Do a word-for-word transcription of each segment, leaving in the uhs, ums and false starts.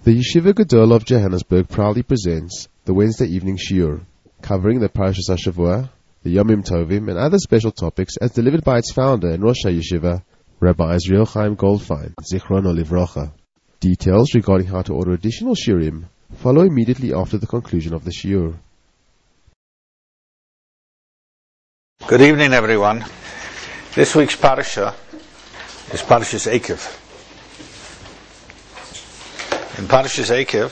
The Yeshiva Gedol of Johannesburg proudly presents the Wednesday evening shiur, covering the Parashas HaShavua, the Yomim Tovim, and other special topics as delivered by its founder and Rosh HaYeshiva, Rabbi Israel Chaim Goldfein, Zichrono Livrocha. Details regarding how to order additional shiurim follow immediately after the conclusion of the shiur. Good evening, everyone. This week's parasha is Parashas Eikev. In Parashas Eikev,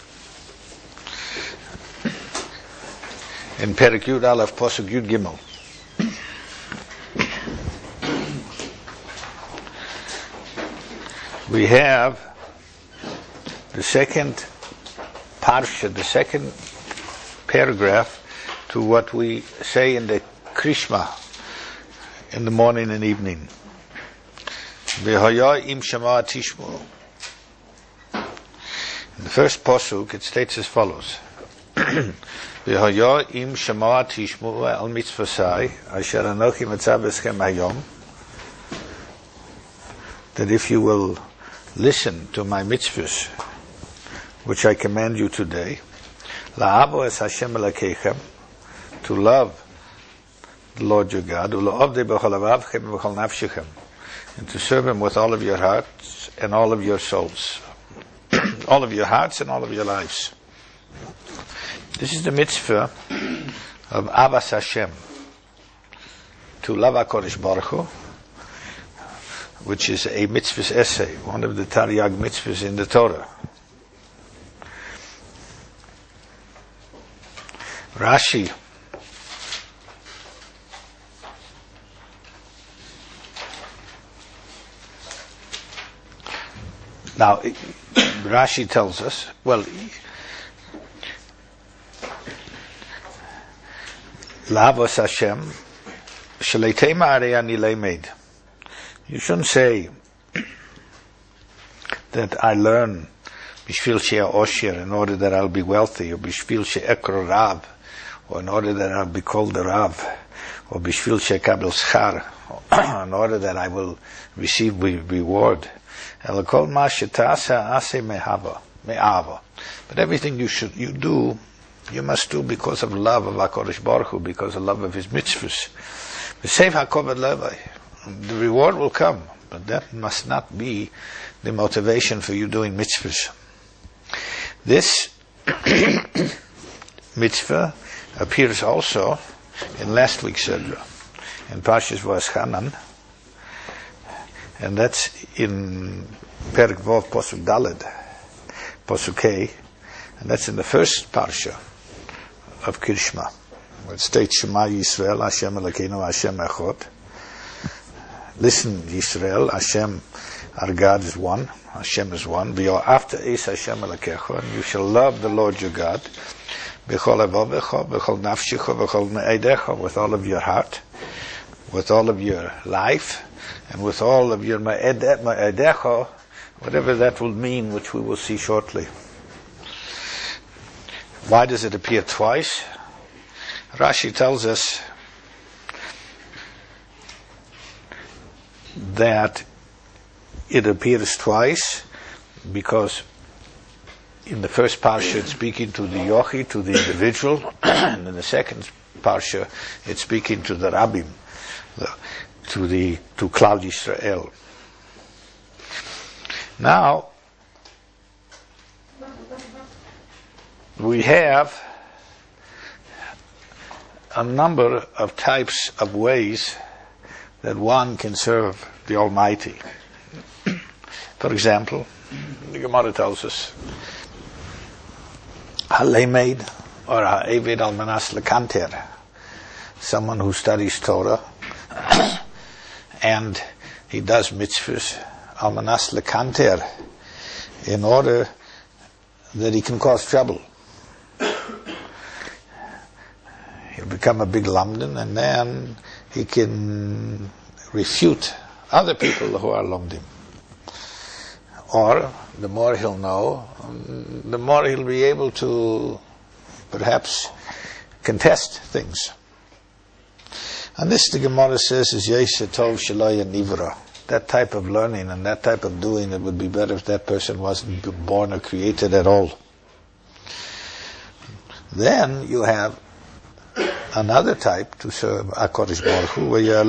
in Perek Yud Aleph, Posuk Yud Gimel, we have the second parsha, the second paragraph to what we say in the Krishma in the morning and evening. V'haya im shama tishmu. In the first posuk, it states as follows: V'haya im shama tishmu al mitzvasai asher anochi matzav eschem hayom. That if you will listen to my mitzvahs, which I command you today, la'avo es Hashem elokechem, to love the Lord your God, u'la'avdei b'chol avavchem v'chol nafshechem, and to serve Him with all of your hearts and all of your souls, all of your hearts and all of your lives. This is the mitzvah of Avas Hashem, to love HaKadosh Baruch Hu, which is a mitzvah's essay, one of the Taryag mitzvahs in the Torah. Rashi Now, Rashi tells us, well, L'avos Hashem, Shaleitei ma'arei ani leimed. You shouldn't say that I learn bishvil she'eh osher, in order that I'll be wealthy, or bishvil she'ekro rav, or in order that I'll be called the rav, or bishvil she'ekabel schar, in order that I will receive reward. But everything you should you do, you must do because of love of HaKadosh Baruch Hu, because of love of His mitzvahs. The reward will come, but that must not be the motivation for you doing mitzvahs. This mitzvah appears also in last week's Sedra, in Parshas Va'eschanan, and that's in Perek Vov Posuk Daled, Posuk Hey, and that's in the first parsha of Krishma. It states, Shema Yisrael, Hashem Elokeinu, Hashem Echad. Listen, Yisrael, Hashem, our God is one, Hashem is one. After is Hashem Elokecha, and you shall love the Lord your God, B'chol avavecha, B'chol nafshecha, B'chol me'edecha, with all of your heart, with all of your life, and with all of your ma'edecha, whatever that will mean, which we will see shortly. Why does it appear twice? Rashi tells us that it appears twice because in the first parsha it's speaking to the yochi, to the individual, and in the second parsha it's speaking to the rabbim, the, to the to Klal Yisrael. Now we have a number of types of ways that one can serve the Almighty. For example, the Gemara tells us, Halemed or Ha'evid Almanas Lekanter, someone who studies Torah and he does mitzvahs, Almanas Lekanter, in order that he can cause trouble. He'll become a big lamdan, and then he can refute other people who are lamdim. Or, the more he'll know, the more he'll be able to perhaps contest things. And this, the Gemara says, is Yeshe Tov Shelo Nivra. that type of learning and that type of doing, it would be better if that person wasn't born or created at all. Then you have another type to serve HaKadosh Baruch Hu, where you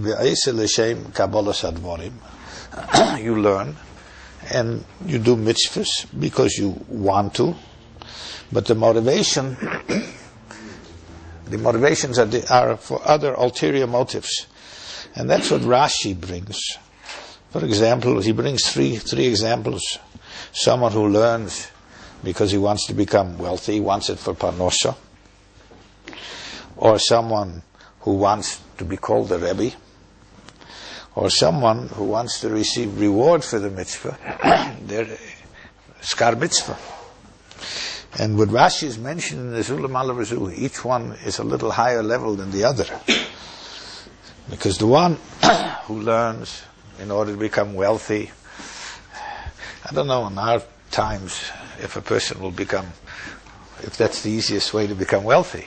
you learn and you do mitzvahs because you want to, but the motivation, the motivations are, the, are for other ulterior motives, and that's what Rashi brings. For example, he brings three three examples. Someone who learns because he wants to become wealthy, he wants it for parnosa, or someone who wants to be called a Rebbe, or someone who wants to receive reward for the mitzvah, their skar mitzvah. And what Rashi is mentioned in the Sulam Alav, each one is a little higher level than the other. Because the one who learns in order to become wealthy, I don't know in our times if a person will become, if that's the easiest way to become wealthy.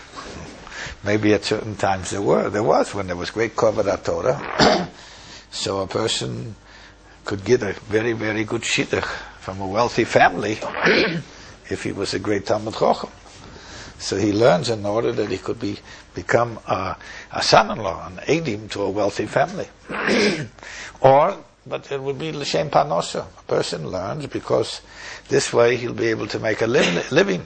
Maybe at certain times there were, there was, when there was great Kovod Torah. So a person could get a very, very good shidduch from a wealthy family if he was a great Talmud Chacham. So he learns in order that he could be become a, a son-in-law, an edim to a wealthy family. Or, but it would be l'shem parnosa. A person learns because this way he'll be able to make a li- living.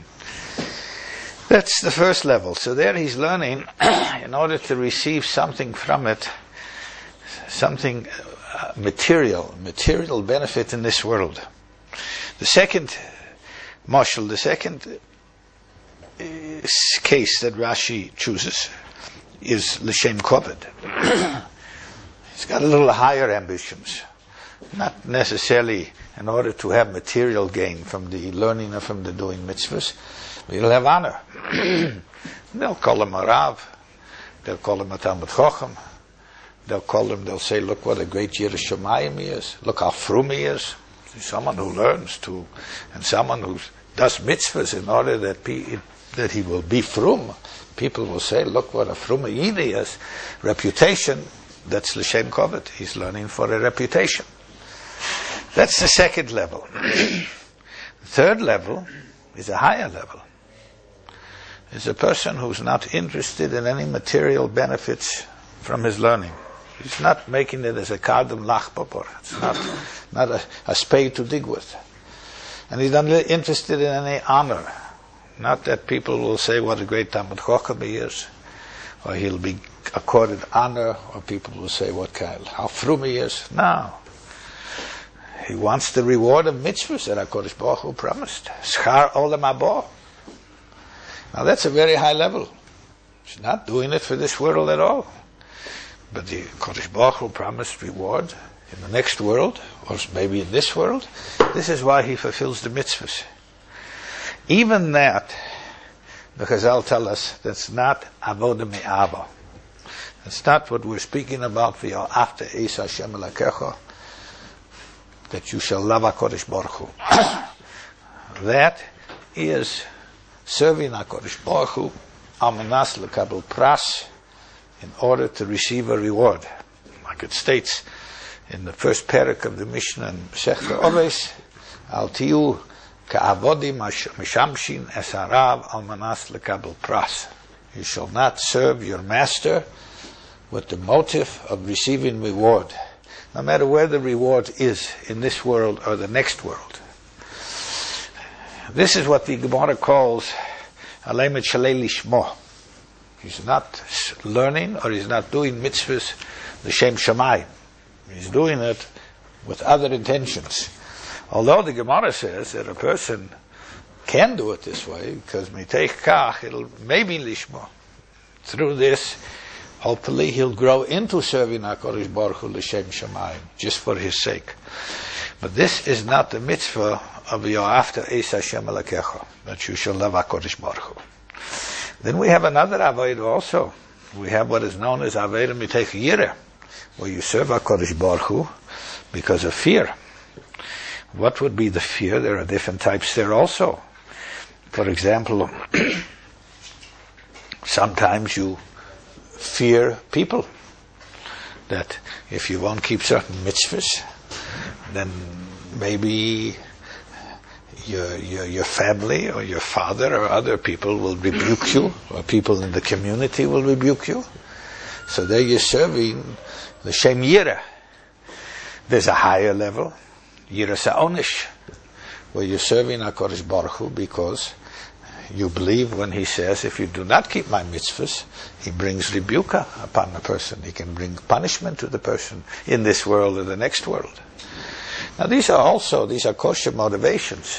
That's the first level. So there he's learning in order to receive something from it, something uh, material, material benefit in this world. The second mashal, the second uh, case that Rashi chooses is l'shem kovod. He's got a little higher ambitions, not necessarily in order to have material gain from the learning or from the doing mitzvahs. He'll have honor. They'll call him a Rav. They'll call him a Talmud Chacham. They'll call him, they'll say, look what a great Yireh Shamayim he is. Look how frum he is. Someone who learns to, and someone who does mitzvahs in order that, be, that he will be frum. People will say, look what a frum yid he is. Reputation, that's l'shem kovod. He's learning for a reputation. That's the second level. The third level is a higher level. Is a person who's not interested in any material benefits from his learning. He's not making it as a kardam lachbabor. It's not, not a, a spade to dig with. And he's not interested in any honor. Not that people will say what a great Talmud Chacham he is, or he'll be accorded honor, or people will say what kind, how frum he is. No. He wants the reward of mitzvahs that HaKadosh Baruch Hu promised. Schar olam haba. Now that's a very high level. He's not doing it for this world at all. But the HaKadosh Baruch Hu promised reward in the next world, or maybe in this world. This is why he fulfills the mitzvahs. Even that, the Chazal tell us, that's not avodah me'ava. That's not what we're speaking about for your after Eis Hashem Elokecha, that you shall love HaKadosh Baruch Hu. That is serving HaKadosh Baruch Hu al manas lekabel pras, in order to receive a reward. Like it states in the first parak of the Mishnah in Masechta Oves, al tiyu ka'avodim mishamshin es harav al manas lekabel pras. You shall not serve your master with the motive of receiving reward, no matter where the reward is, in this world or the next world. This is what the Gemara calls alemet shalei lishmo. He's not learning, or he's not doing mitzvahs l'shem shamayim. He's doing it with other intentions. Although the Gemara says that a person can do it this way, because miteich kach, it'll maybe lishmo. Through this, hopefully he'll grow into serving HaKadosh Baruch Hu l'shem shamayim, just for his sake. But this is not the mitzvah of your after Eis Hashem Elokecha, that you shall love HaKadosh Baruch Hu. Then we have another avodah also. We have what is known as avodah miteich yireh, where you serve HaKadosh Baruch Hu because of fear. What would be the fear? There are different types there also. For example, sometimes you fear people. that if you won't keep certain mitzvahs, then maybe your, your your family or your father or other people will rebuke you, or people in the community will rebuke you. So there you're serving the Shem Yireh. There's a higher level, Yireh Sa'onish, where you're serving HaKadosh Baruch Hu because you believe when he says, if you do not keep my mitzvahs, he brings rebuka upon the person. He can bring punishment to the person in this world or the next world. Now these are also, these are kosher motivations.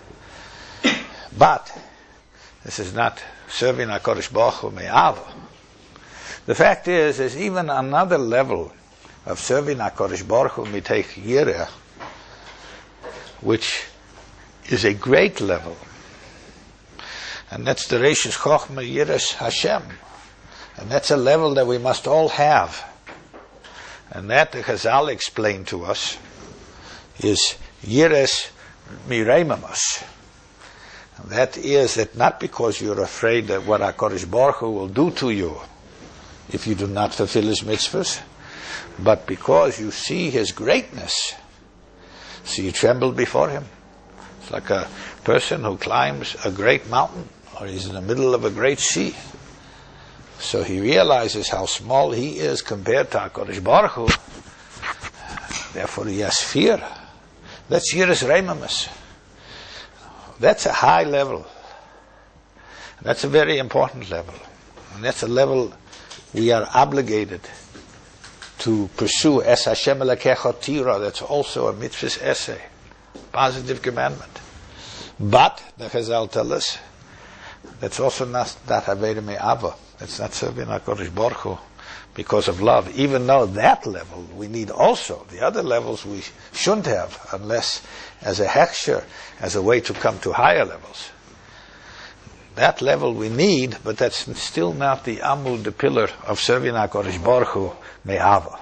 But this is not serving HaKadosh Baruch Hu me'ava. The fact is, there's even another level of serving HaKadosh Baruch Hu mitech yireh, which is a great level. And that's the Reishis Chochmah Yiras Hashem. And that's a level that we must all have. And that the Chazal explained to us is Yiras Miraimamas. That is that not because you're afraid that what HaKadosh Baruch Hu will do to you if you do not fulfill his mitzvahs, but because you see his greatness. So you tremble before him. It's like a person who climbs a great mountain, or he's in the middle of a great sea. So he realizes how small he is compared to HaKadosh Baruch Hu. Therefore he has fear. That's Yiras Reimamas. That's a high level. That's a very important level. And that's a level we are obligated to pursue. Es Hashem Elokecha Tira. That's also a mitzvah's essay. Positive commandment. But, the Chazal tell us, that's also not that Aveda Me'ava. That's not serving HaKadosh Baruch Hu because of love. Even though that level we need also. The other levels we shouldn't have unless as a hechsher, as a way to come to higher levels. That level we need, but that's still not the amud, the pillar of serving HaKadosh Baruch Hu Me'ava.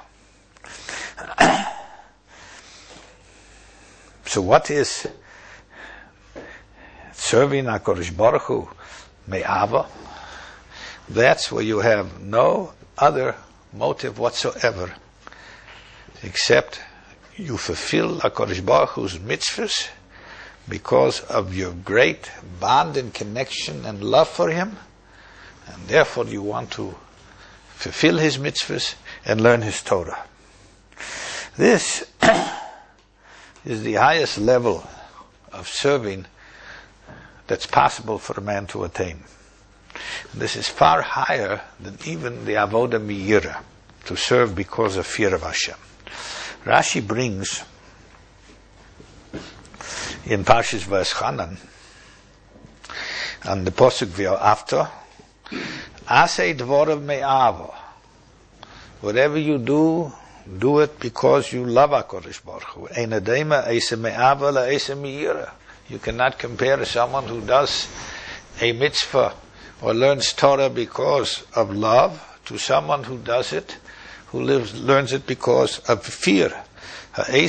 So what is serving HaKadosh Baruch Hu Me'ava? That's where you have no other motive whatsoever except you fulfill HaKadosh Baruch Hu's mitzvahs because of your great bond and connection and love for him, and therefore you want to fulfill his mitzvahs and learn his Torah. This is the highest level of serving that's possible for a man to attain. This is far higher than even the avoda miyira, to serve because of fear of Hashem. Rashi brings in Parshas Va'eschanan, on the posuk v'after, asay dvorav me'ava. Whatever you do, do it because you love HaKadosh Baruch Hu. Ein adema eisa me'ava la eisa miyira. You cannot compare someone who does a mitzvah or learns Torah because of love to someone who does it, who lives, learns it because of fear. When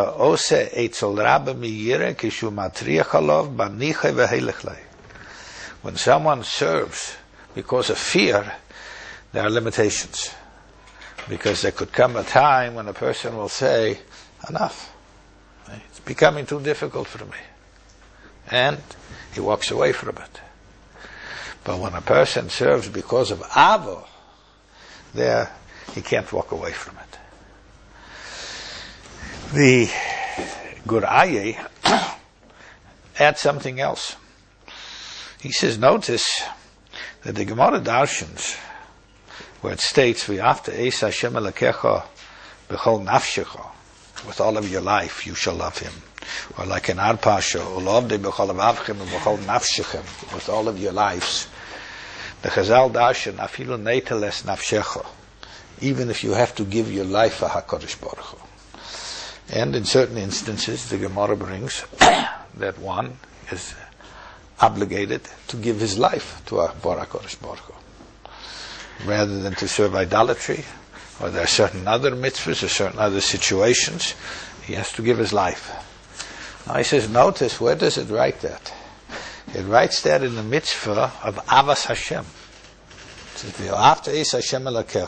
someone serves because of fear, there are limitations. Because there could come a time when a person will say, enough. It's becoming too difficult for me. And he walks away from it. But when a person serves because of avo, there he can't walk away from it. The Gur Aryeh adds something else. He says, notice that the Gemara Darshans, where it states, "V'afta eis Hashem Elokecha b'chol nafshecha," with all of your life you shall love him. Or like in our Pasha, "Ulovdei b'chol avavchem b'chol nafshechem," with all of your lives. The Chazal Darshan, "Afilu neiteles nafshecha," even if you have to give your life for HaKadosh Baruch Hu. And in certain instances, the Gemara brings that one is obligated to give his life to HaKadosh Baruch Hu, rather than to serve idolatry, or there are certain other mitzvahs or certain other situations, he has to give his life. Now he says, notice, where does it write that? It writes that in the mitzvah of Avas Hashem. It says, "V'afta eis Hashem Elokecha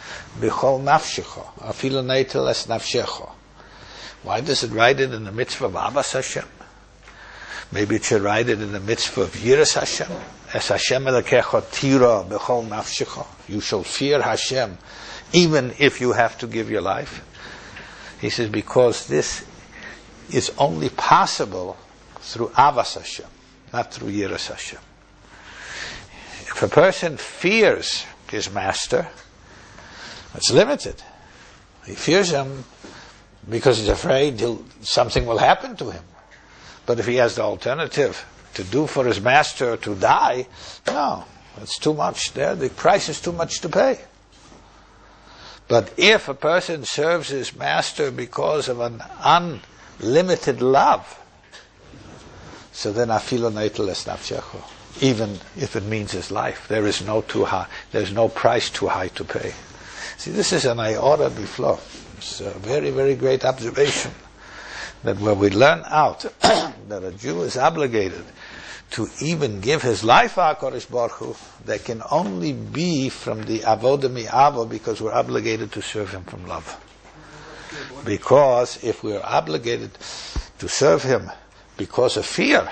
b'chol nafshecha, afilu neitel es nafshecha. Why does it write it in the mitzvah of Avas Hashem? Maybe it should write it in the mitzvah of Yiras Hashem. Es Hashem Elokecha tira b'chol nafshecha. You shall fear Hashem, even if you have to give your life. He says, because this is only possible through Avas Hashem, not through Yiras Hashem. If a person fears his master, it's limited. He fears him because he's afraid he'll, something will happen to him. But if he has the alternative to do for his master to die, no, it's too much there. The price is too much to pay. But if a person serves his master because of an unlimited love, so then afilu neitel es nafshecha, even if it means his life, there is no too high, there's no price too high to pay. See, this is an ayora biflo. It's a very, very great observation that when we learn out that a Jew is obligated to even give his life to HaKadosh Baruch Hu, that can only be from the avodah mi'avo, because we're obligated to serve him from love. Because if we're obligated to serve him because of fear,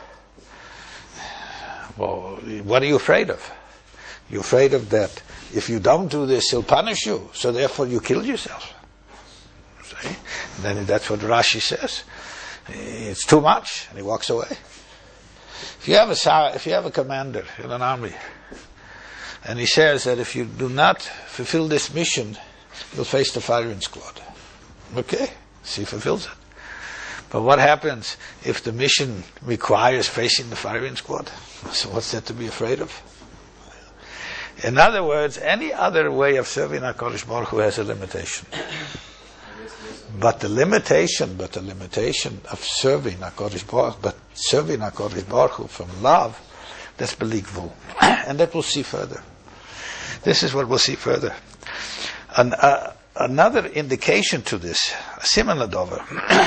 well, what are you afraid of? You're afraid of that if you don't do this, he'll punish you, so therefore you kill yourself. See? And then that's what Rashi says. It's too much, and he walks away. If you have a if you have a commander in an army, and he says that if you do not fulfill this mission, you'll face the firing squad. Okay, so he fulfills it. But what happens if the mission requires facing the firing squad? So what's there to be afraid of? In other words, any other way of serving HaKadosh Baruch Hu has a limitation. But the limitation, but the limitation of serving HaKadosh Baruch, but serving HaKadosh Baruch Hu from love, that's belikvul. And that we'll see further. This is what we'll see further. An, uh, another indication to this, a similar dover,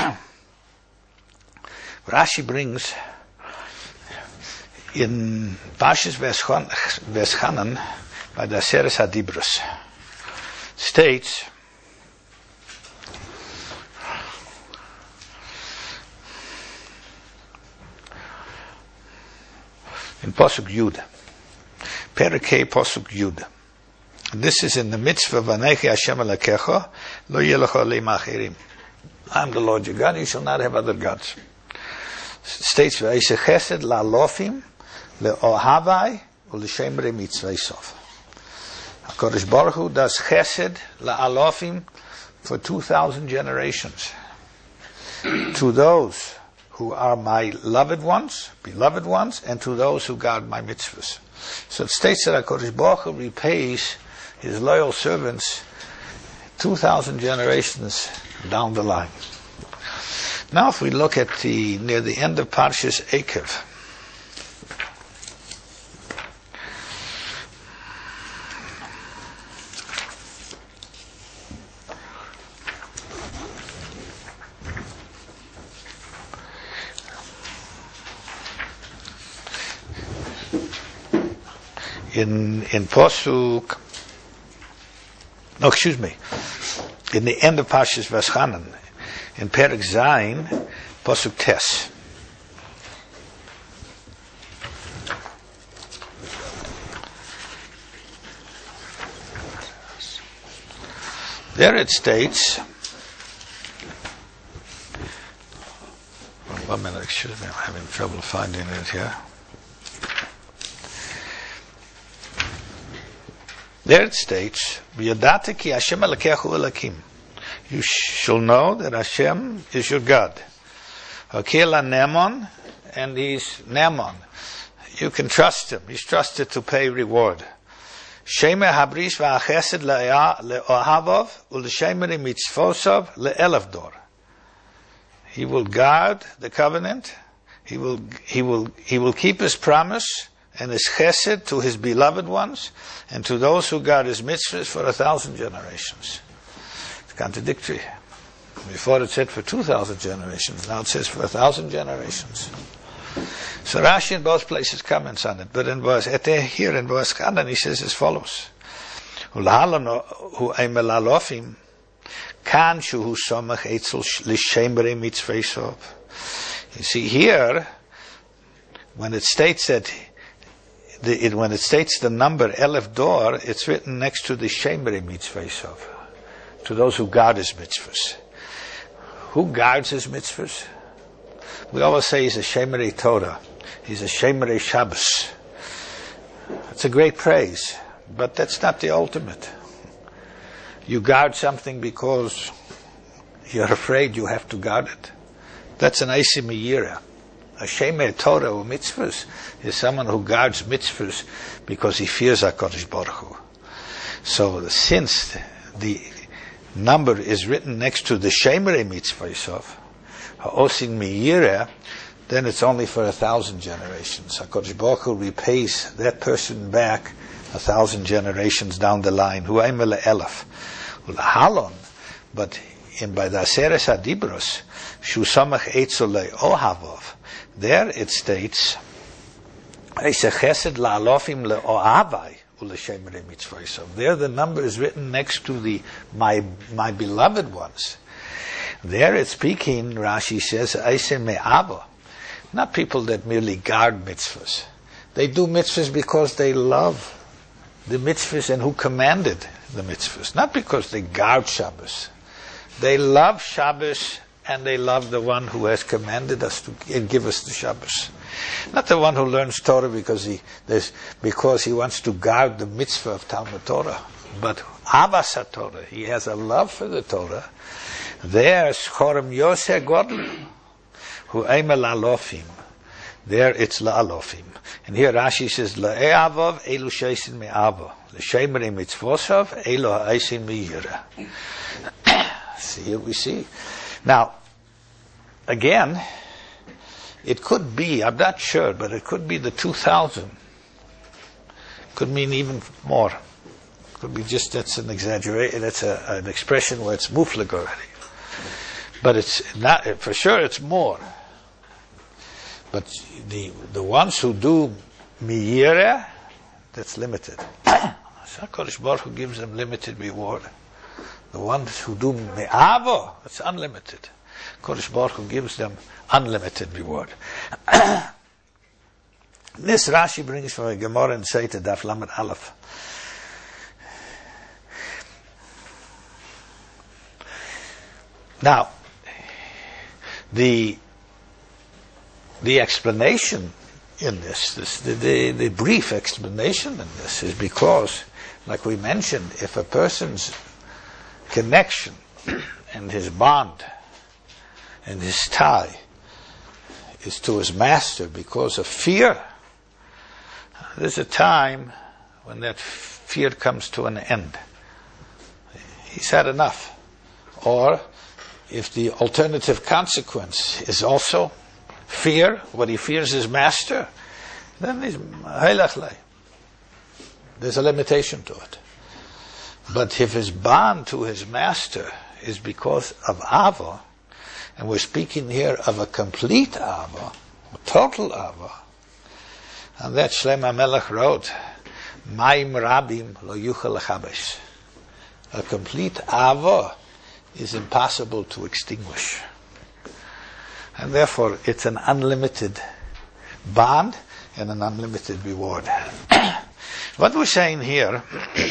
Rashi brings in Parshas Veschanan by the Aseres HaDibros, states in Posuk Yud, Perikei Posuk Yud. This is in the mitzvah Vanechi Hashem Elokecha Lo Yeh Lecha Leim Acherim. I am the Lord your God, you shall not have other gods. States V'Eiseh Chesed LaLofim LeOhavai ULeShemrei Mitzvei Sof. HaKadosh Baruch Hu does Chesed LaAlofim for two thousand generations to those who are my loved ones, beloved ones, and to those who guard my mitzvahs. So it states that HaKadosh Baruch Hu repays his loyal servants two thousand generations down the line. Now if we look at the, near the end of Parshas Eikev, in in Posuk, no, excuse me, in the end of Parshas Veschanan, in Perek Zayin, Posuk Tes. There it states, one minute, excuse me, I'm having trouble finding it here. There it states, "V'yadata ki Hashem Elokechu Elokim." You shall know that Hashem is your God. Hakela Nemon, and he's Nemon. You can trust him. He's trusted to pay reward. Shemeh Habrish v'Achesed le'Ohavov u'Leshemrei Mitzvosov le'Elef Dor. He will guard the covenant. He will he will he will keep his promise and his chesed to his beloved ones and to those who guard his mitzvahs for a thousand generations. It's contradictory. Before it said for two thousand generations, now it says for a thousand generations. So Rashi in both places comments on it, but in verse here in verse Chanan he says as follows: Ulhalano hu eimel alofim kan shu somach etzel l'shemere mitzvesov. You see here, when it states that, the, it, when it states the number elef dor, it's written next to the shemere mitzvesov, to those who guard his mitzvahs. Who guards his mitzvahs? We always say he's a shemere Torah. He's a shemere Shabbos. It's a great praise, but that's not the ultimate. You guard something because you're afraid you have to guard it. That's an Eisei Meira. A Shemer Torah or mitzvahs is someone who guards mitzvahs because he fears HaKadosh Baruch Hu. So since the number is written next to the Shemer mitzvahs, Ha'osin Meira, then it's only for a thousand generations. HaKadosh Baruch Hu repays that person back a thousand generations down the line. Hu'aimele elef. Halon, but in by the Aseres HaDibros, Shu Samach Eitzolei Ohavov, there it states, Eise Chesed La'alofim Le'ohavai U'Leshemere Mitzvosov. There the number is written next to the my my beloved ones. There it's speaking, Rashi says, Eise Me'avo, not people that merely guard mitzvahs. They do mitzvahs because they love the mitzvahs and who commanded the mitzvahs. Not because they guard Shabbos. They love Shabbos and they love the one who has commanded us to and give us the Shabbos. Not the one who learns Torah because he because he wants to guard the mitzvah of Talmud Torah. But Avas HaTorah, he has a love for the Torah. There's Chorem Yoseh Godel, who Eimel Alofim. There it's La'alofim. And here Rashi says, La'e'avov elu sheisin me'avo. L'shemere mitzvosov elu ha'eisin me'yira. See, here we see. Now, again, it could be, I'm not sure, but it could be the two thousand. Could mean even more. Could be just, that's an exaggeration, that's a, an expression where it's muflig already. But it's not, for sure it's more. But the the ones who do miyira, that's limited. So HaKadosh Baruch Hu gives them limited reward. The ones who do me'avo, it's unlimited. HaKadosh Baruch Hu gives them unlimited reward. This Rashi brings from a Gemara and say to Daf Lamed Aleph. Now, the The explanation in this, this the, the, the brief explanation in this is because, like we mentioned, if a person's connection and his bond and his tie is to his master because of fear, there's a time when that fear comes to an end. He's had enough. Or if the alternative consequence is also fear, what he fears his master, then he's haylachlei. There's a limitation to it. But if his bond to his master is because of ava, and we're speaking here of a complete ava, a total ava, and that Shlomo HaMelech wrote, Maim rabim lo yuchel lechabesh. A complete ava is impossible to extinguish. And therefore, it's an unlimited bond and an unlimited reward. What we're saying here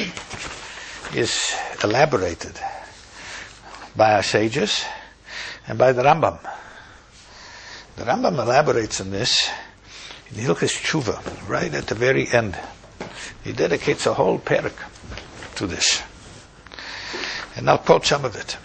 is elaborated by our sages and by the Rambam. The Rambam elaborates on this in Hilchos Tshuva, right at the very end. He dedicates a whole parak to this. And I'll quote some of it.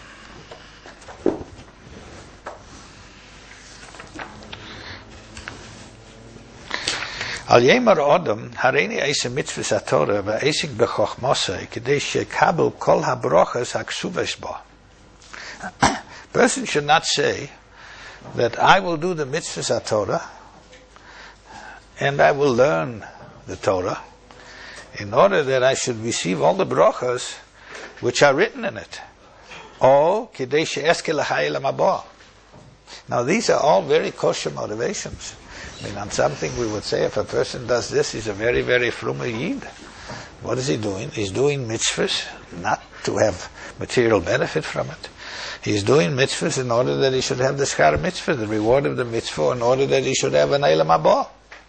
Al yemar odom hareini eise mitzvahs haTorah ve'esik bechochmosei kedei shekabel kol habrochas haksuves bo. Person should not say that I will do the mitzvahs haTorah and I will learn the Torah in order that I should receive all the brochas which are written in it. Or kedei she'eske l'chayei lamabo, Now these are all very kosher motivations. I mean, on something we would say if a person does this, he's a very, very frumer yid. What is he doing? He's doing mitzvahs not to have material benefit from it. He's doing mitzvahs in order that he should have the schar mitzvah, the reward of the mitzvah, in order that he should have an eilam haba.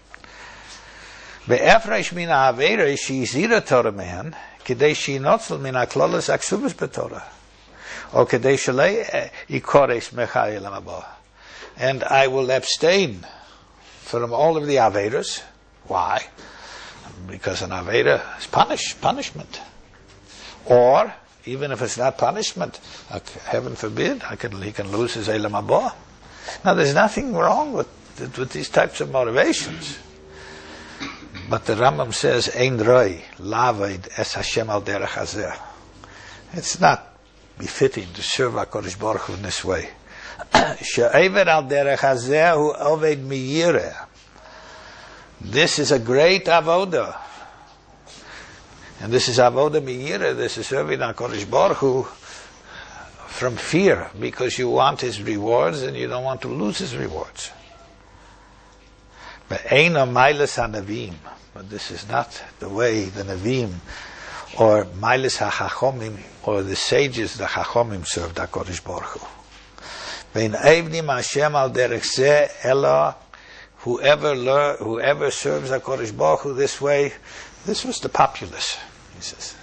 Ve'efresh min ha'avera she'izira Torah mehan, kedei she'inotzel min ha'klolos aksubas b'Torah, or kedei shalei ikores mecha eilam haba. And I will abstain from all of the averas. Why? Because an avera is punish, punishment. Or, even if it's not punishment, heaven forbid, I can, he can lose his eilam haba. Now there's nothing wrong with, with these types of motivations. But the Rambam says, Ein roi laved es Hashem al derech hazeh. It's not befitting to serve HaKadosh Baruch Hu in this way. She'eved al derech hazeh hu oved miyireh. This is a great avoda. And this is avoda miyireh. This is serving HaKadosh Baruch Hu from fear, because you want his rewards and you don't want to lose his rewards. But eino mailas hanavim. But this is not the way the Navim or Mailis HaChachomim or the sages, the Chachomim, served HaKadosh Baruch Hu. Vein Evnim Hashem al derech zeh ela, whoever learn, whoever serves HaKadosh Baruch Hu this way, this was the populace, he says.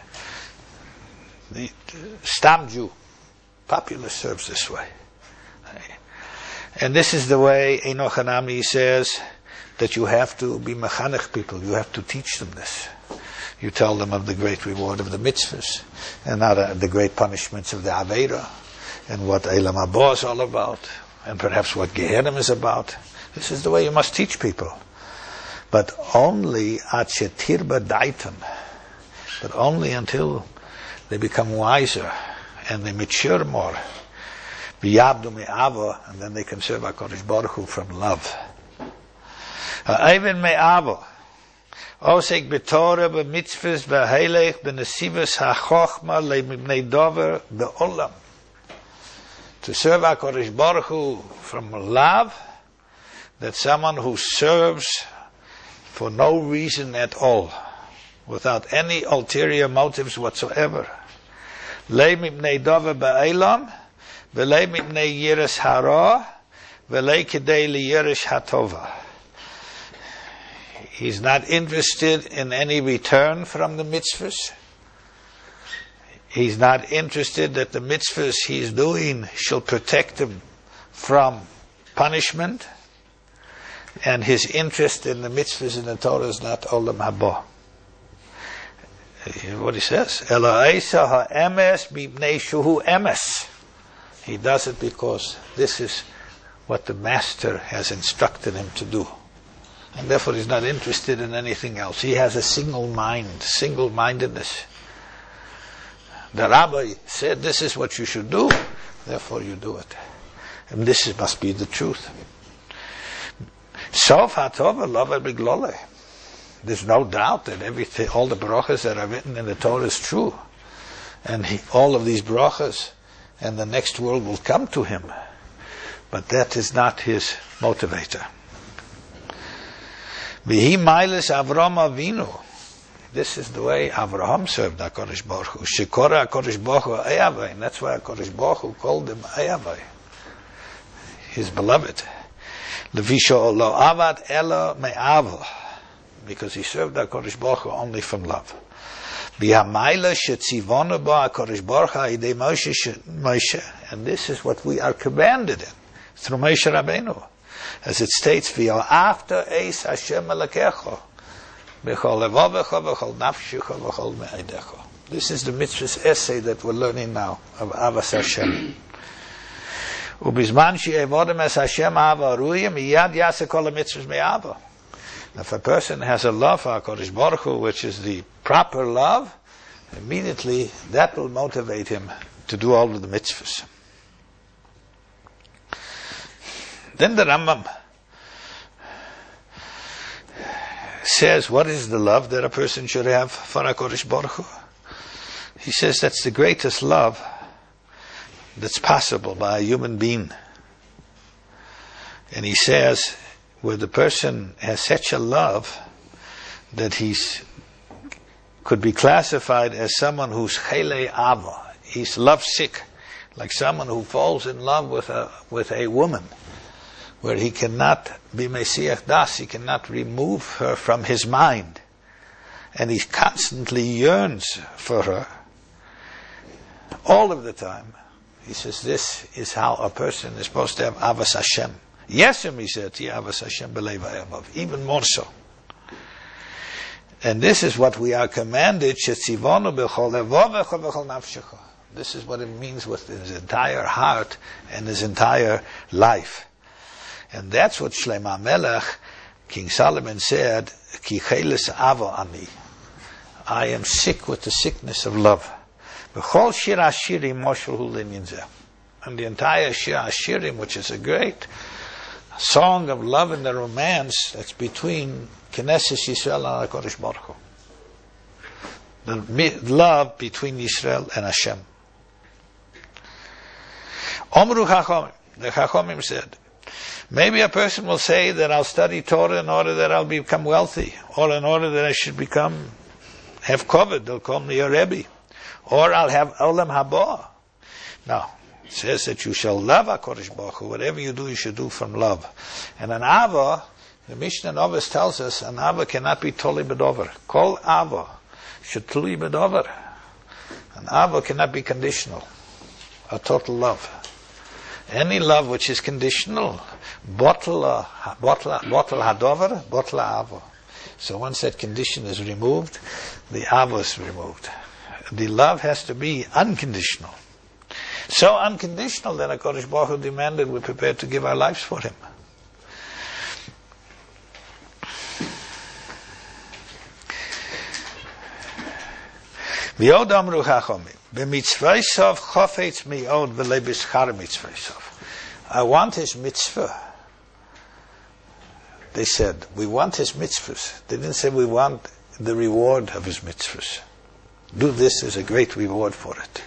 The Stam Jew, populace serves this way. And this is the way Enoch Hanami says, that you have to be mechanech people, you have to teach them this. You tell them of the great reward of the mitzvahs, and not uh, the great punishments of the Aveira, and what Eilam Haba is all about, and perhaps what Gehenim is about. This is the way you must teach people. But only at shetirba daitam, but only until they become wiser, and they mature more, b'yabdu me'ava, and then they can serve HaKadosh Baruch Hu from love. Ha'evin me'avo, osek b'torah b'mitzvahs b'heilech b'nesivas ha'chochma le'mibnei dover b'olam. To serve HaKadosh Baruch Hu from love, that someone who serves for no reason at all, without any ulterior motives whatsoever. Le'mibnei dover b'olam, v'le'mibnei yiras hara, v'le'kedei liyiras hatova. He's not interested in any return from the mitzvahs. He's not interested that the mitzvahs he's doing shall protect him from punishment. And his interest in the mitzvahs in the Torah is not olam haba. What he says, Elo'esa ha'emes mipnei shuhu emes. He does it because this is what the master has instructed him to do. And therefore he's not interested in anything else. He has a single mind, single-mindedness. The rabbi said this is what you should do, therefore you do it. And this is, must be the truth. Sof hatova lova biglole. There's no doubt that everything, all the brachas that are written in the Torah is true. And he, all of these brachas and the next world will come to him. But that is not his motivator. V'hi mailis Avram Avinu. This is the way Avraham served HaKadosh Baruch Hu. Shekora HaKadosh Baruch Hu Ayavai. And that's why HaKadosh Baruch Hu called him Ayavai, his beloved. Levisho lo avad elo me'avo. Because he served HaKadosh Baruch Hu only from love. V'hamayla shetzivonu ba HaKadosh Baruch Hu idei Moshe. And this is what we are commanded in, through Moshe Rabbeinu. As it states, after Eis Hashem Elokecho, b'chol levavecha, b'chol nafshecha, b'chol me'edecha. This is the mitzvah's essay that we're learning now of Avas Hashem. Ubizman she'evodem es Hashem ava ruya, miyad yase kol mitzvahs me'ava. If a person has a love for HaKadosh Baruch Hu, which is the proper love, immediately that will motivate him to do all of the mitzvahs. Then the Rambam says, what is the love that a person should have for HaKadosh Baruch Hu? He says that's the greatest love that's possible by a human being. And he says, where the person has such a love that he's could be classified as someone who's chele ava. He's lovesick, like someone who falls in love with a with a woman, where he cannot be mesiach das, he cannot remove her from his mind, and he constantly yearns for her all of the time. He says this is how a person is supposed to have avas Hashem. Yesem, he said, avas Hashem b'leiv ha'yamav, even more so. And this is what we are commanded. This is what it means with his entire heart and his entire life. And that's what Shlomo Melech, King Solomon said, Ki cheles avo ani. I am sick with the sickness of love. And the entire Shir Hashirim, which is a great song of love and the romance that's between Knesset Yisrael and HaKadosh Baruch Hu. The love between Yisrael and Hashem. Omru Chachomim, the Chachomim said, maybe a person will say that I'll study Torah in order that I'll become wealthy, or in order that I should become, have covered, they'll call me a Rebbe, or I'll have Olam Haba. Now, it says that you shall love HaKadosh Baruch Hu. Whatever you do, you should do from love. And an Ava, the Mishnah Novus tells us, an Ava cannot be toli bedover. Kol Ava should tuli bedover. An Ava cannot be conditional. A total love. Any love which is conditional, bottle bottle bottle hadover, bottle Ava. So once that condition is removed, the Ava is removed. The love has to be unconditional. So unconditional that HaKadosh Baruch Hu demanded we're prepared to give our lives for Him. V'yod amru chachomim, b'mitzvaysav chofetz mi'od v'lei b'schar mitzvaysav. I want His mitzvah. They said, we want His mitzvahs. They didn't say we want the reward of His mitzvahs. Do this as a great reward for it.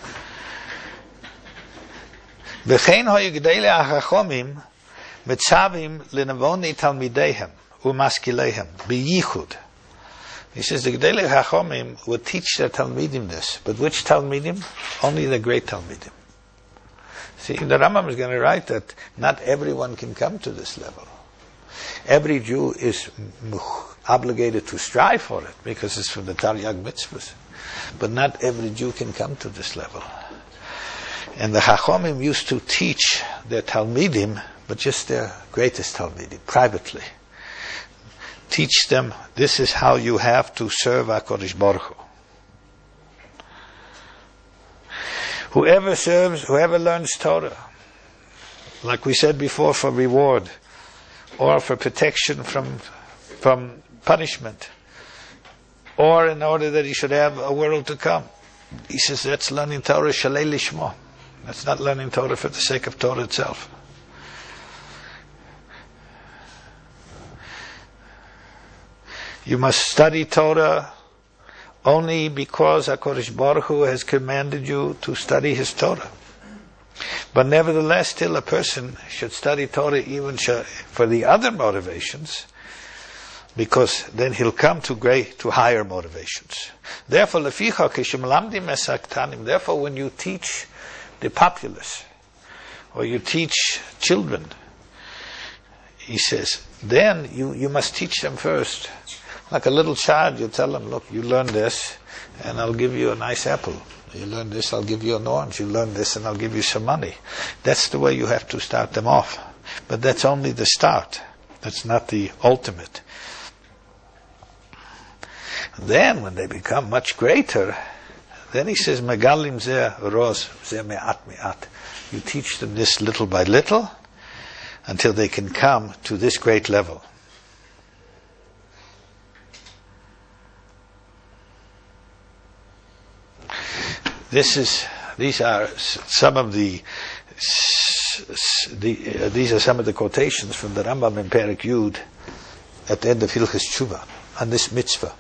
V'chein hoyu g'dei ha'chachomim mitzavim l'nevoni talmideihem u'maskileihem b'yichud. He says the G'dei ha'chachomim would teach their talmidim this, but which talmidim? Only the great talmidim. See, the Rambam is going to write that not everyone can come to this level. Every Jew is obligated to strive for it because it's from the Taryag mitzvahs, but not every Jew can come to this level. And the Chachomim used to teach their Talmidim, but just their greatest Talmidim, privately. Teach them, this is how you have to serve HaKadosh Baruch Hu. Whoever serves, whoever learns Torah, like we said before, for reward, or for protection from, from punishment, or in order that he should have a world to come. He says that's learning Torah shalei lishmo. That's not learning Torah for the sake of Torah itself. You must study Torah only because HaKadosh Baruch Hu has commanded you to study His Torah. But nevertheless, still a person should study Torah even for the other motivations, because then he'll come to great, to higher motivations. Therefore, therefore, when you teach the populace, or you teach children, he says, then you, you must teach them first. Like a little child, you tell them, look, you learn this, and I'll give you a nice apple. You learn this, I'll give you an orange. You learn this, and I'll give you some money. That's the way you have to start them off. But that's only the start. That's not the ultimate. Then, when they become much greater, then he says, Megalim zeh roz zeh me'at me'at. You teach them this little by little, until they can come to this great level. This is, these are some of the, the uh, these are some of the quotations from the Rambam in Perek Yud at the end of Hilchos Tshuva on this mitzvah.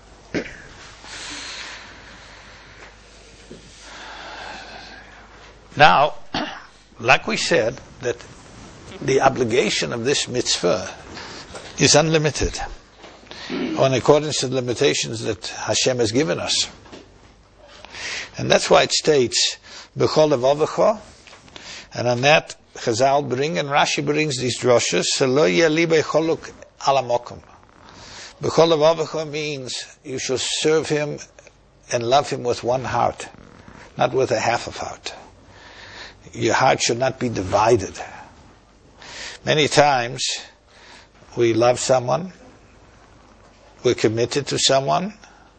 Now, like we said, that the obligation of this mitzvah is unlimited, or in accordance to the limitations that Hashem has given us. And that's why it states, B'chol levavecha, and on that Chazal bring, and Rashi brings these droshes, Selo yeh choluk ala mokum. B'chol levavecha means you should serve him and love him with one heart, not with a half of heart. Your heart should not be divided. Many times we love someone, we're committed to someone,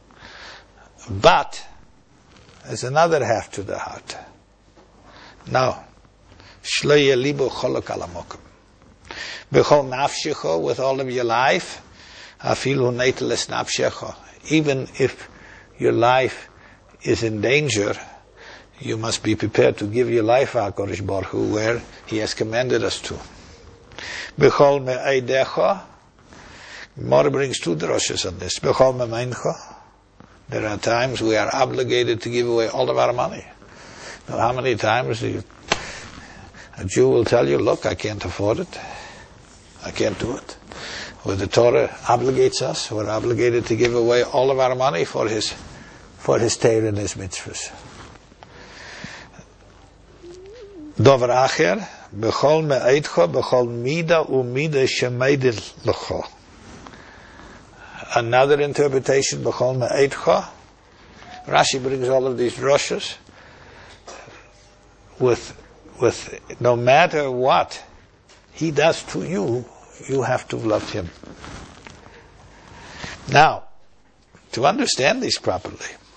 but there's another half to the heart. No. Shlo yeh libo cholok ala mokum. B'chol nafshecha, with all of your life, afilu neiteles nafshecha. Even if your life is in danger, you must be prepared to give your life HaKadosh Baruch Hu where He has commanded us to. B'chol me'eidecha, Gemara brings two droshes on this. B'chol me'meincha, there are times we are obligated to give away all of our money. Now, how many times do you, a Jew will tell you, look, I can't afford it. I can't do it. Where the Torah obligates us, we're obligated to give away all of our money for His for His Torah and His mitzvahs. Dover acher, b'chol me'eitcha, b'chol mida u'mida shemeidil l'cha. Another interpretation, b'chol me'eitcha. Rashi brings all of these droshes. With, with, no matter what he does to you, you have to love him. Now, to understand this properly,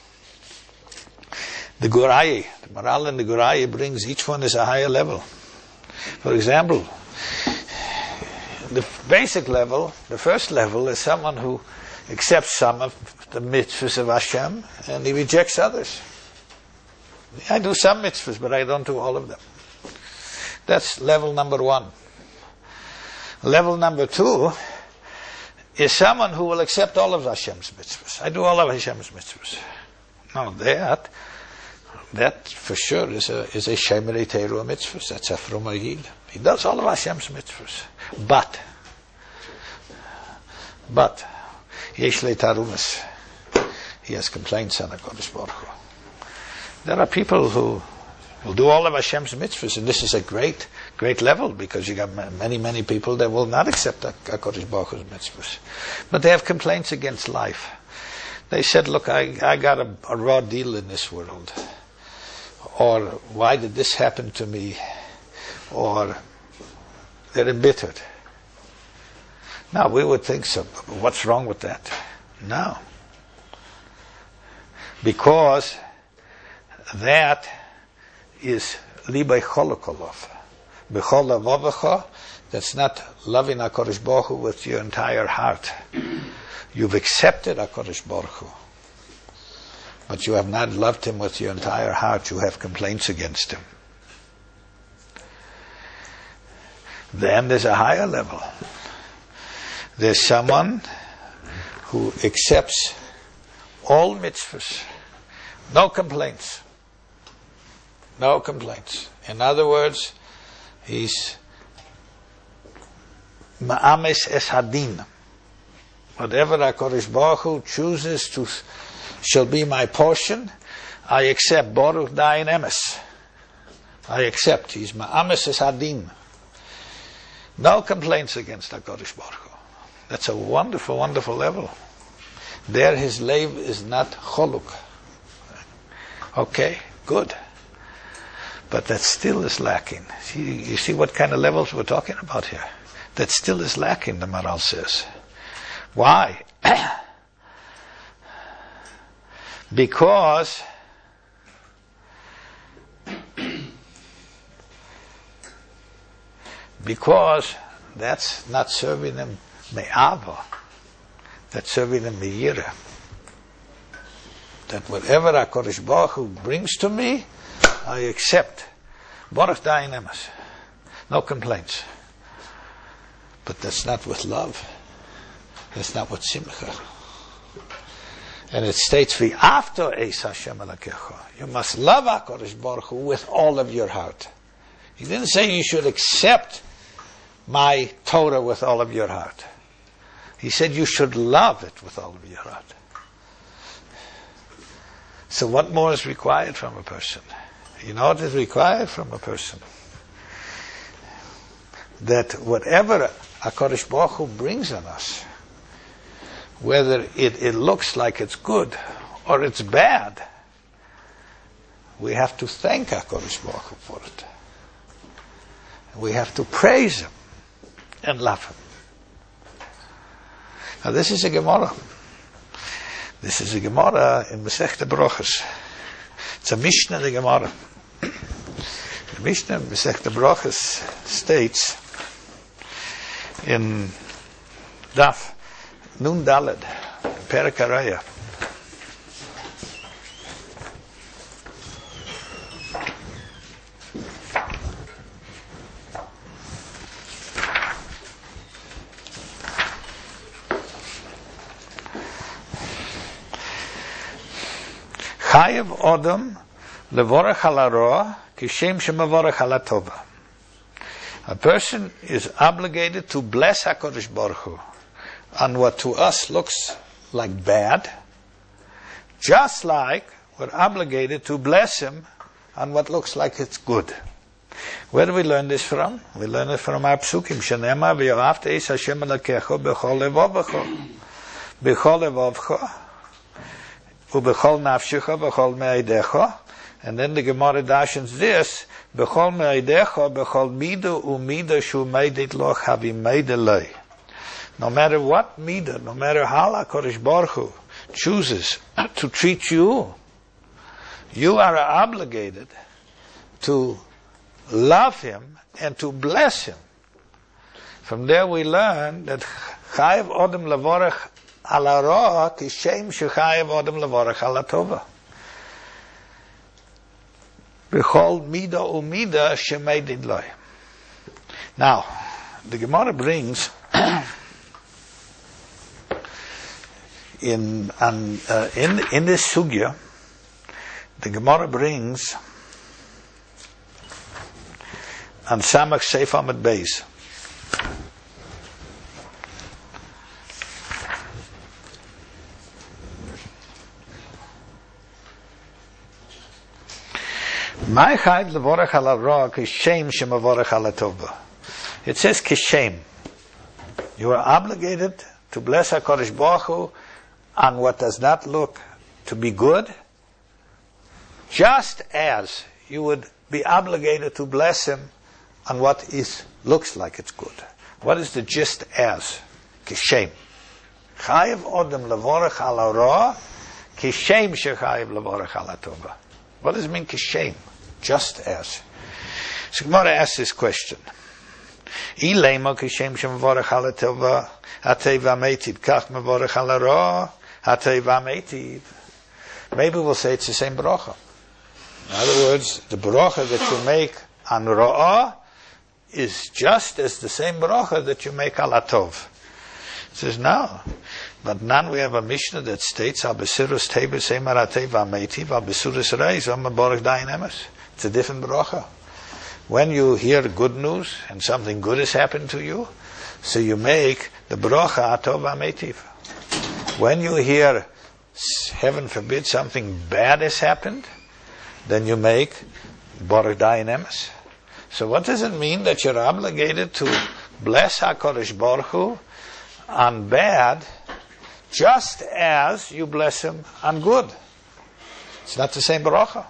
the Guraya, the Maral and the Guraya brings each one is a higher level. For example, the basic level, the first level, is someone who accepts some of the mitzvahs of Hashem and he rejects others. I do some mitzvahs, but I don't do all of them. That's level number one. Level number two is someone who will accept all of Hashem's mitzvahs. I do all of Hashem's mitzvahs. Now that, that for sure is a is a Shemerei Torah mitzvahs. That's a from a Yid. He does all of Hashem's mitzvahs. But, but, Yesh le tarumas. He has complaints on HaKadosh Baruch Hu. There are people who will do all of Hashem's mitzvahs, and this is a great, great level, because you got many, many people that will not accept HaKadosh Baruch Hu's mitzvahs. But they have complaints against life. They said, look, I, I got a, a raw deal in this world. Or, why did this happen to me? Or, they're embittered. Now, we would think so, but what's wrong with that? No. Because that is libay cholokolov. B'chol levavecha, that's not loving HaKadosh Baruch Hu with your entire heart. You've accepted HaKadosh Baruch Hu, but you have not loved Him with your entire heart. You have complaints against Him. Then there's a higher level. There's someone who accepts all mitzvahs, no complaints. No complaints. In other words, he's ma'ames es hadin. Whatever HaKadosh Baruch Hu chooses to shall be my portion, I accept. Baruch dayin emes. I accept. He's ma'ames es hadin. No complaints against HaKadosh Baruch Hu. That's a wonderful, wonderful level. There his leiv is not choluk. Okay, good. But that still is lacking. See, you see what kind of levels we're talking about here? That still is lacking, the Maral says. Why? Because because that's not serving them me'ava. That's serving them me'yira. That whatever HaKadosh Baruch Hu brings to me, I accept. Baruch dayin emes. No complaints. But that's not with love. That's not with simcha. And it states, after Eis Hashem Elokecha, you must love HaKadosh Baruch Hu with all of your heart. He didn't say you should accept my Torah with all of your heart. He said you should love it with all of your heart. So what more is required from a person? You know what is required from a person? That whatever HaKadosh Baruch Hu brings on us, whether it, it looks like it's good or it's bad, we have to thank HaKadosh Baruch Hu for it. We have to praise Him and love Him. Now this is a Gemara. This is a Gemara in Masechta Brochos. It's a Mishnah in the Gemara. The Mishnah in Masechta Brochos states in Daf Nun Daled, Perek Haraya, Chayev Odom levorach al hara kishem shemavorach al hatova. A person is obligated to bless HaKadosh Baruch Hu on what to us looks like bad, just like we're obligated to bless Him on what looks like it's good. Where do we learn this from? We learn it from our psukim. Shenema v'yohavta es Hashem Elokecha b'chol levovacha b'chol levovcha u'b'chol nafshecha b'chol me'edecha. And then the Gemara dashens this, b'chol me'edecha b'chol midah u'midah shu meidit loch havi meidalei. No matter what midah, no matter how HaKadosh Baruch Hu chooses to treat you, you are obligated to love Him and to bless Him. From there we learn that chayev odem levorach al hara kishem shechayev odem levorach al hatova. B'chol midah u'midah shemeidin loy. Now, the Gemara brings in um, uh, in in this sugya, the Gemara brings on Samach Seif Amud Beis. My chayv levorach al hara kishem shemavorach al hatova. It says kishem. You are obligated to bless HaKadosh Baruch Hu on what does not look to be good, just as you would be obligated to bless Him on what is looks like it's good. What is the just as? Kishem. Chayev odem levorach al hara kishem shechayev levorach al hatova. What does it mean kishem? Just as. So Gemara asks this question. Ilema kishem shemevorach al hatova hatei v'ameitiv kach mevorach al hara hatei v'ameitiv. Maybe we'll say it's the same bracha. In other words, the bracha that you make on ra'ah is just as the same bracha that you make al hatov. It says no. But now we have a Mishnah that states al besurus teibus emar hatei v'ameitiv al besurus reis am mevorach dayan emes. It's a different bracha. When you hear good news and something good has happened to you, so you make the bracha hatov v'ameitiv. When you hear, heaven forbid, something bad has happened, then you make borach dayan emes. So what does it mean that you're obligated to bless HaKadosh Baruch Hu on bad, just as you bless Him on good? It's not the same bracha.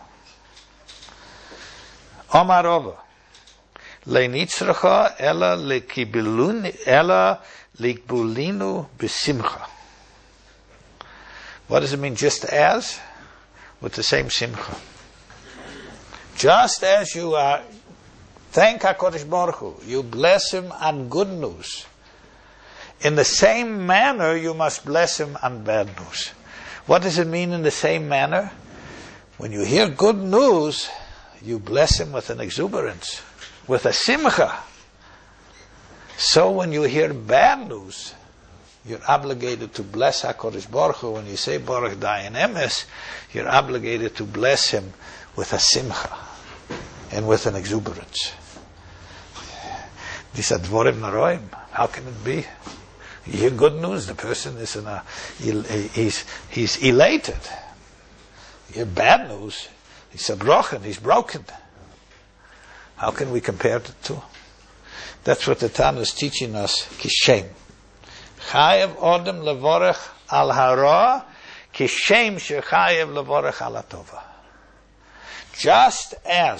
Omar Rava, leinitzracha ela lekibulinu ela likbulinu besimcha. What does it mean? Just as, with the same simcha. Just as you are, thank HaKadosh Baruch Hu, you bless Him on good news. In the same manner, you must bless Him on bad news. What does it mean in the same manner? When you hear good news, you bless Him with an exuberance, with a simcha. So when you hear bad news, you're obligated to bless HaKadosh Baruch Hu. When you say Baruch Dayan Emes, you're obligated to bless Him with a simcha and with an exuberance. These are dvorim naroim. How can it be? You hear good news, the person is in a, he's, he's elated. You hear bad news, he's broken, he's broken. How can we compare the two? That's what the Tana is teaching us, kishem. Chayev odem levorech al hara, kishem shechayev levorech al atova. Just as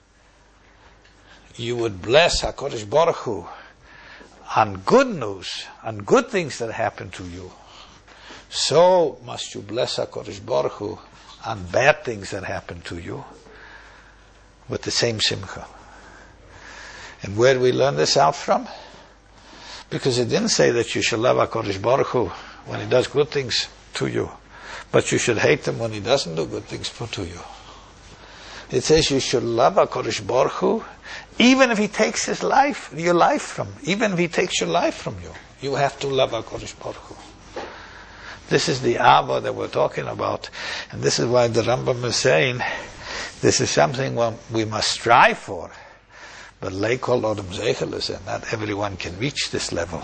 you would bless HaKadosh Baruch Hu on good news, on good things that happen to you, so must you bless HaKadosh Baruch Hu on bad things that happen to you with the same simcha. And where do we learn this out from? Because it didn't say that you should love HaKadosh Baruch Hu when He does good things to you, but you should hate Him when He doesn't do good things to you. It says you should love HaKadosh Baruch Hu even if He takes his life, your life from, even if He takes your life from you. You have to love HaKadosh Baruch Hu. This is the Ava that we're talking about. And this is why the Rambam is saying, this is something we must strive for. But Leikol Odom Zeichel is, and not everyone can reach this level.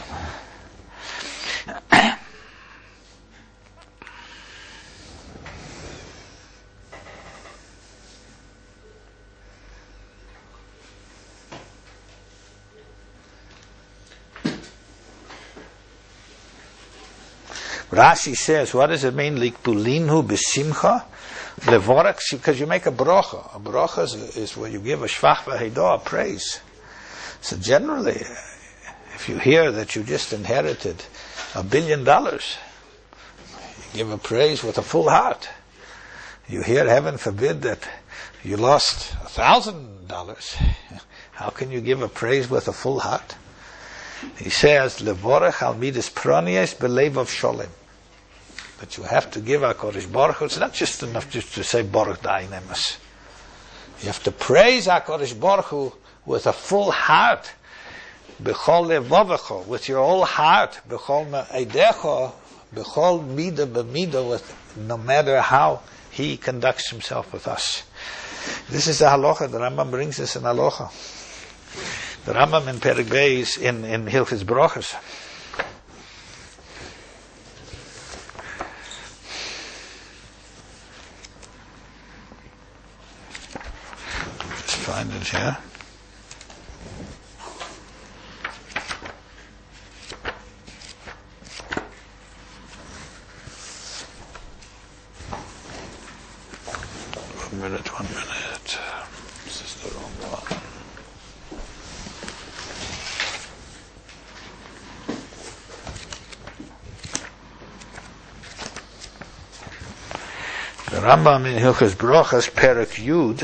Rashi says, what does it mean? Likpulinhu b'simcha levorach, because you make a bracha. A bracha is, is where you give a shvach v'heidah, a praise. So generally, if you hear that you just inherited a billion dollars, you give a praise with a full heart. You hear, heaven forbid, that you lost a thousand dollars. How can you give a praise with a full heart? He says, levorach al midas pronies belev of sholem. But you have to give HaKadosh Baruch Hu. It's not just enough just to say Baruch Dayin Emes. You have to praise HaKadosh Baruch Hu with a full heart. B'chol levavecho, with your whole heart. B'chol me'edecho, b'chol mida b'mida, with no matter how He conducts Himself with us. This is the halacha. The Rambam brings this in halacha. The Rambam in Perek Beis in in Hilchos Brachos. Just find it here. One minute, one minute. This is the wrong one. The Rambam in Hilchos Brachos, Perek Yud,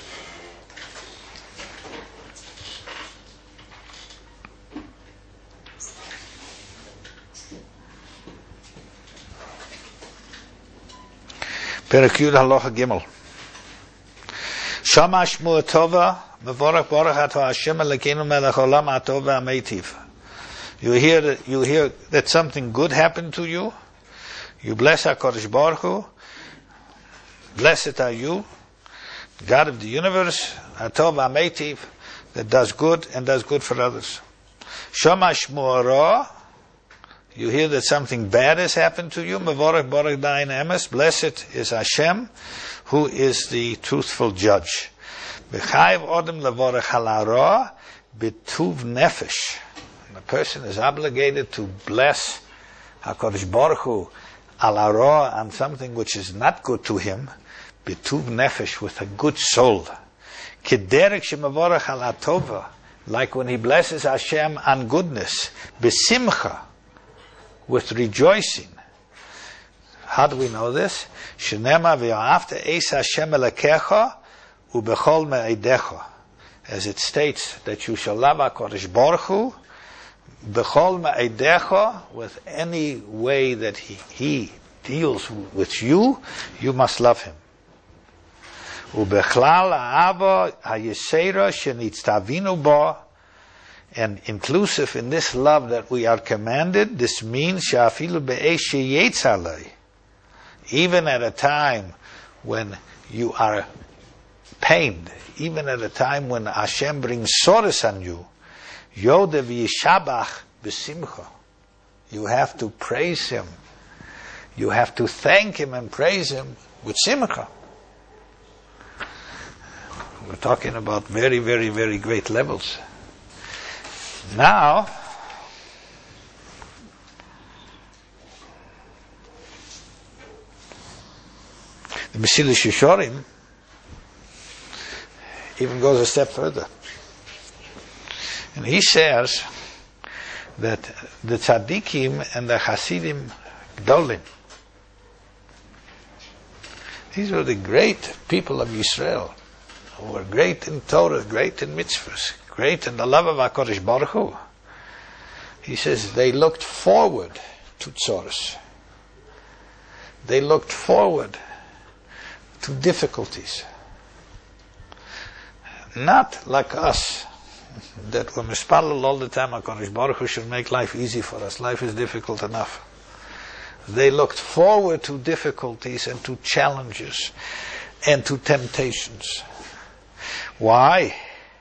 Perek Yud Halacha Gimel. Shama Shmua Tova, Mevorach Baruch Ato Hashem Elokeinu Melech Olam Atov V'Ameitiv. You hear that you hear that something good happened to you. You bless HaKadosh Baruch Hu. Blessed are you, God of the universe, Atov V'Ameitiv, that does good and does good for others. Shama Shmua Ra. You hear that something bad has happened to you. Mevorach Baruch Dayin Emes. Blessed is Hashem, who is the truthful judge. B'chayev odem levorach halaro b'tuv nefesh. The person is obligated to bless HaKadosh Baruch Hu alaro on something which is not good to him, b'tuv nefesh, with a good soul. Kederek shemevorach al atova, like when he blesses Hashem on goodness, b'simcha, with rejoicing. How do we know this? Shenema v'ya'afta eis Hashem elekecha u'bechol me'edecha. As it states that you shall love HaKadosh Baruch Hu bechol me'edecha, with any way that he, he deals with you, you must love Him. U'bechlal ha'ava ha'yesera shenitztavinu ba, and inclusive in this love that we are commanded, this means sha'afilu be'esh sheyetz alei, even at a time when you are pained, even at a time when Hashem brings sores on you, Yode v'yishabach b'simcha. You have to praise him. You have to thank him and praise him with simcha. We're talking about very, very, very great levels. Now, the Mesilas Yesharim even goes a step further. And he says that the tzaddikim and the Hasidim Gdolim, these were the great people of Yisrael, who were great in Torah, great in mitzvahs, great in the love of HaKadosh Baruch Hu. He says they looked forward to tzoros. They looked forward to difficulties. Not like us, that we're mispallel all the time, HaKadosh Baruch Hu should make life easy for us. Life is difficult enough. They looked forward to difficulties and to challenges and to temptations. Why?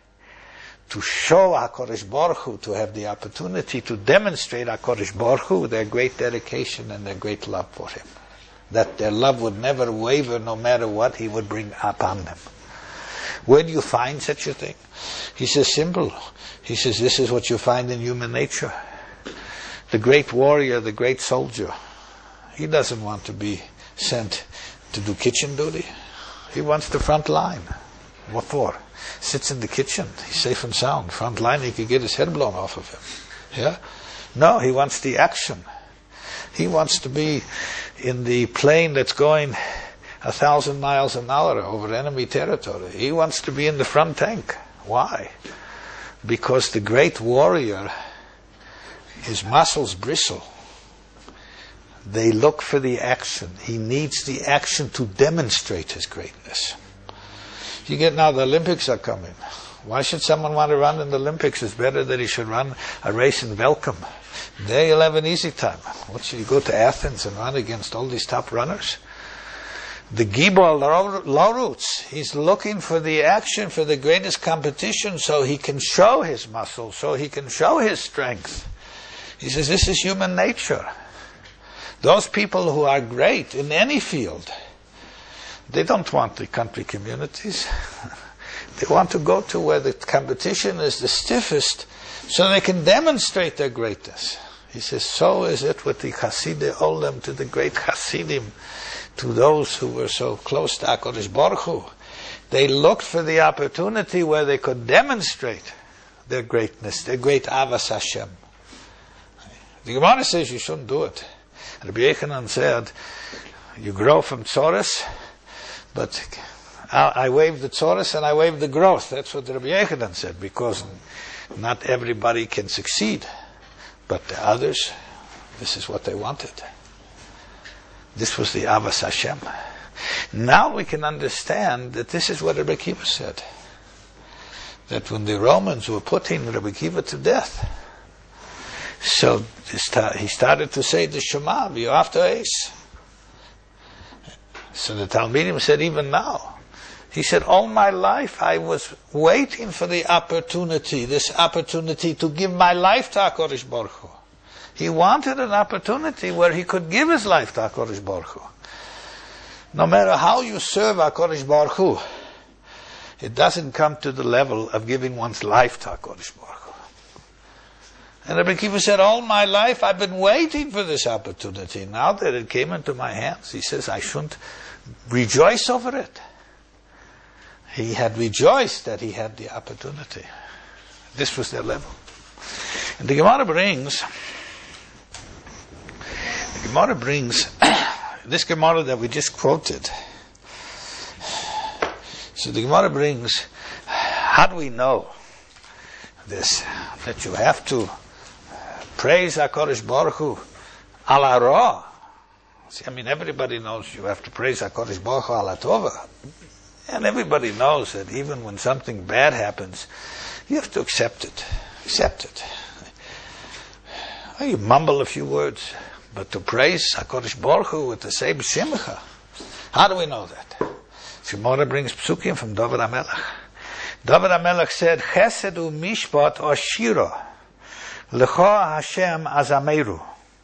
To show HaKadosh Baruch Hu, to have the opportunity to demonstrate HaKadosh Baruch Hu their great dedication and their great love for him. That their love would never waver no matter what he would bring upon them. Where do you find such a thing? He says simple. He says this is what you find in human nature. The great warrior, the great soldier, he doesn't want to be sent to do kitchen duty. He wants the front line. What for? Sits in the kitchen. He's safe and sound. Front line, he could get his head blown off of him. Yeah? No, he wants the action. He wants to be in the plane that's going a thousand miles an hour over enemy territory. He wants to be in the front tank. Why? Because the great warrior, his muscles bristle. They look for the action. He needs the action to demonstrate his greatness. You get now the Olympics are coming. Why should someone want to run in the Olympics? It's better that he should run a race in Welcome. There you'll have an easy time. What should you go to Athens and run against all these top runners? The Gibor Lorutz, he's looking for the action, for the greatest competition, so he can show his muscle, so he can show his strength. He says this is human nature. Those people who are great in any field, they don't want the country communities. They want to go to where the competition is the stiffest, so they can demonstrate their greatness. He says, so is it with the Hasidei Olam, to the great Hasidim, to those who were so close to HaKadosh Baruch Hu. They looked for the opportunity where they could demonstrate their greatness, their great Avas Hashem. The Gemara says you shouldn't do it. Rabbi Yochanan said, you grow from tzoros, but I, I waive the tzoros and I waive the growth. That's what Rabbi Yochanan said, because not everybody can succeed. But the others, this is what they wanted. This was the Avas Hashem. Now we can understand that this is what Rabbi Akiva said. That when the Romans were putting Rabbi Akiva to death, so he started to say the Shema, after Ace. So the Talmidim said, even now, he said, all my life I was waiting for the opportunity, this opportunity to give my life to HaKadosh Baruch Hu. He wanted an opportunity where he could give his life to HaKadosh Baruch Hu. No matter how you serve HaKadosh Baruch Hu, it doesn't come to the level of giving one's life to HaKadosh Baruch Hu. And Rabbi Akiva said, all my life I've been waiting for this opportunity. Now that it came into my hands, he says, I shouldn't rejoice over it. He had rejoiced that he had the opportunity. This was their level. And the Gemara brings, the Gemara brings, this Gemara that we just quoted. So the Gemara brings, how do we know this? That you have to praise HaKadosh Baruch Hu ala ra. See, I mean, everybody knows you have to praise HaKadosh Baruch Hu ala tova. And everybody knows that even when something bad happens, you have to accept it. Accept it. You mumble a few words, but to praise HaKadosh Baruch Hu with the same simcha. How do we know that? Gemara brings psukim from David HaMelech. David HaMelech said, Chesed u mishpat or shira, lecha Hashem azameru.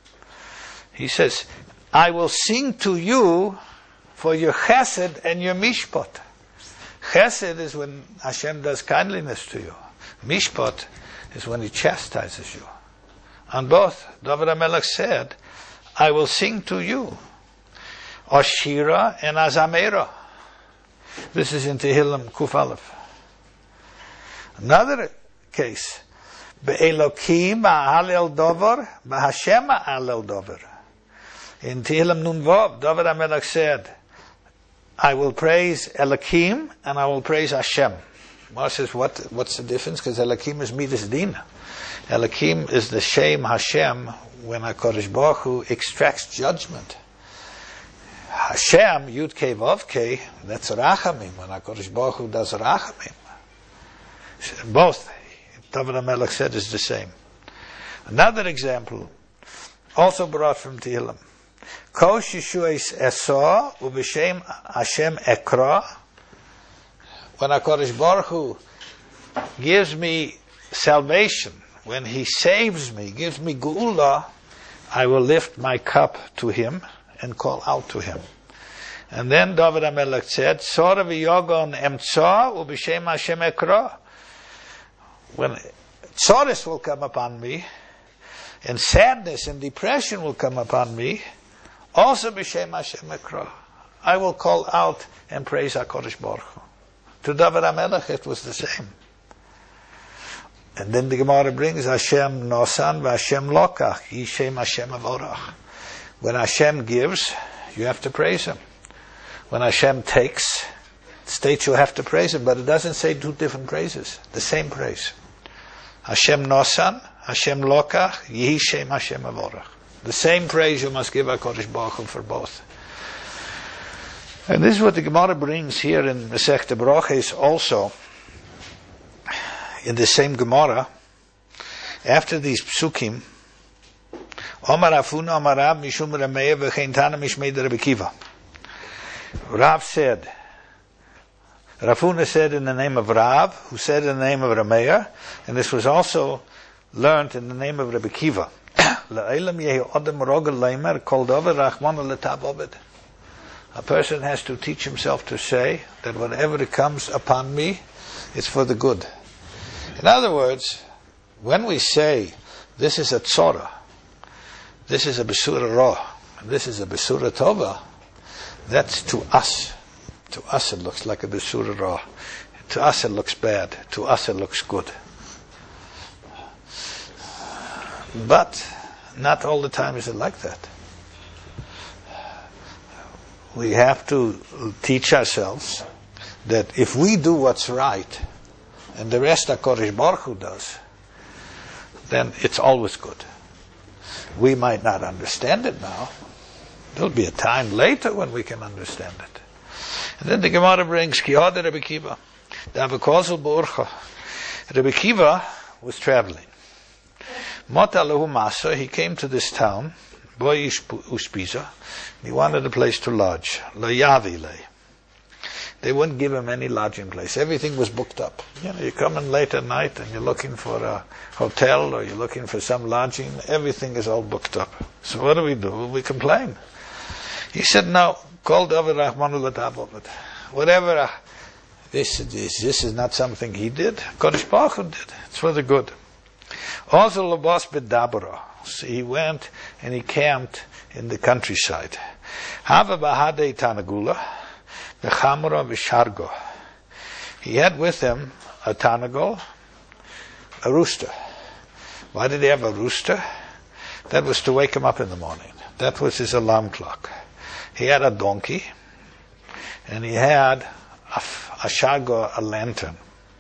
He says, I will sing to you for your chesed and your mishpat. Chesed is when Hashem does kindliness to you. Mishpat is when He chastises you. On both, David HaMelech said, I will sing to you, Ashira and Azamera. This is in Tehillim Kuf Aleph. Another case, Be'elokim ha'alel dover, Be'Hashem ha'alel dover. In Tehillim Nun Vav, David HaMelech said, I will praise Elokim and I will praise Hashem. Mar says, what, what's the difference? Because Elokim is Midas Din. Elokim is the shame Hashem when HaKadosh Baruch Hu extracts judgment. Hashem, Yud Kei Vav Kei, that's Rachamim, when HaKadosh Baruch Hu does Rachamim. Both, David HaMelech said, is the same. Another example, also brought from Tehillim. Kosh Yeshuas Esau, Ubishem Hashem Ekra. When HaKadosh Baruch Hu gives me salvation, when He saves me, gives me Geula, I will lift my cup to Him and call out to Him. And then David HaMelech said, Sora v'yogon emtsa ub'shem Hashem ekra. When tzoris will come upon me, and sadness and depression will come upon me, also b'shem Hashem ekra. I will call out and praise HaKadosh Baruch Hu. To David HaMelech it was the same. And then the Gemara brings Hashem nosan v'Hashem lokach, yishem Hashem avorach. When Hashem gives, you have to praise Him. When Hashem takes, it states you have to praise Him, but it doesn't say two different praises. The same praise. Hashem nosan, Hashem lokach, yishem Hashem avorach. The same praise you must give HaKadosh Baruch Hu for both. And this is what the Gemara brings here in Masechta Brachos also. In the same Gemara, after these psukim, Omar Afuna Omar Rav Mishum Rameya v'chein Tana Mishmei Rabbi Kiva. Rav said, Rafuna said in the name of Rav, who said in the name of Rameya, and this was also learned in the name of Rabbi Kiva. La'elam yehi odem rogel leimer kol dover rachmana letab obed. A person has to teach himself to say that whatever comes upon me, it's for the good. In other words, when we say, this is a tzora, this is a besura ra, this is a besura tova, that's to us. To us it looks like a besura ra. To us it looks bad. To us it looks good. But not all the time is it like that. We have to teach ourselves that if we do what's right, and the rest HaKadosh Baruch Hu does, then it's always good. We might not understand it now. There'll be a time later when we can understand it. And then the Gemara brings Kiyad Rabbi Kiva. Rabbi Kiva was traveling. Motalahu Masa, he came to this town, Boy Uspiza, he wanted a place to lodge. La Yavile. They wouldn't give him any lodging place. Everything was booked up. You know, you come in late at night and you're looking for a hotel or you're looking for some lodging. Everything is all booked up. So what do we do? We complain. He said, no, call David Rahmanu Ladabovat. Whatever, uh, this, this, this is not something he did. Kodesh Baruch Hu did. It's for the good. Also, Labas Bedabra. So he went and he camped in the countryside. Hava Bahade Tanagula. He had with him a tanagol, a rooster. Why did he have a rooster? That was to wake him up in the morning. That was his alarm clock. He had a donkey, and he had a, a shargo, a lantern.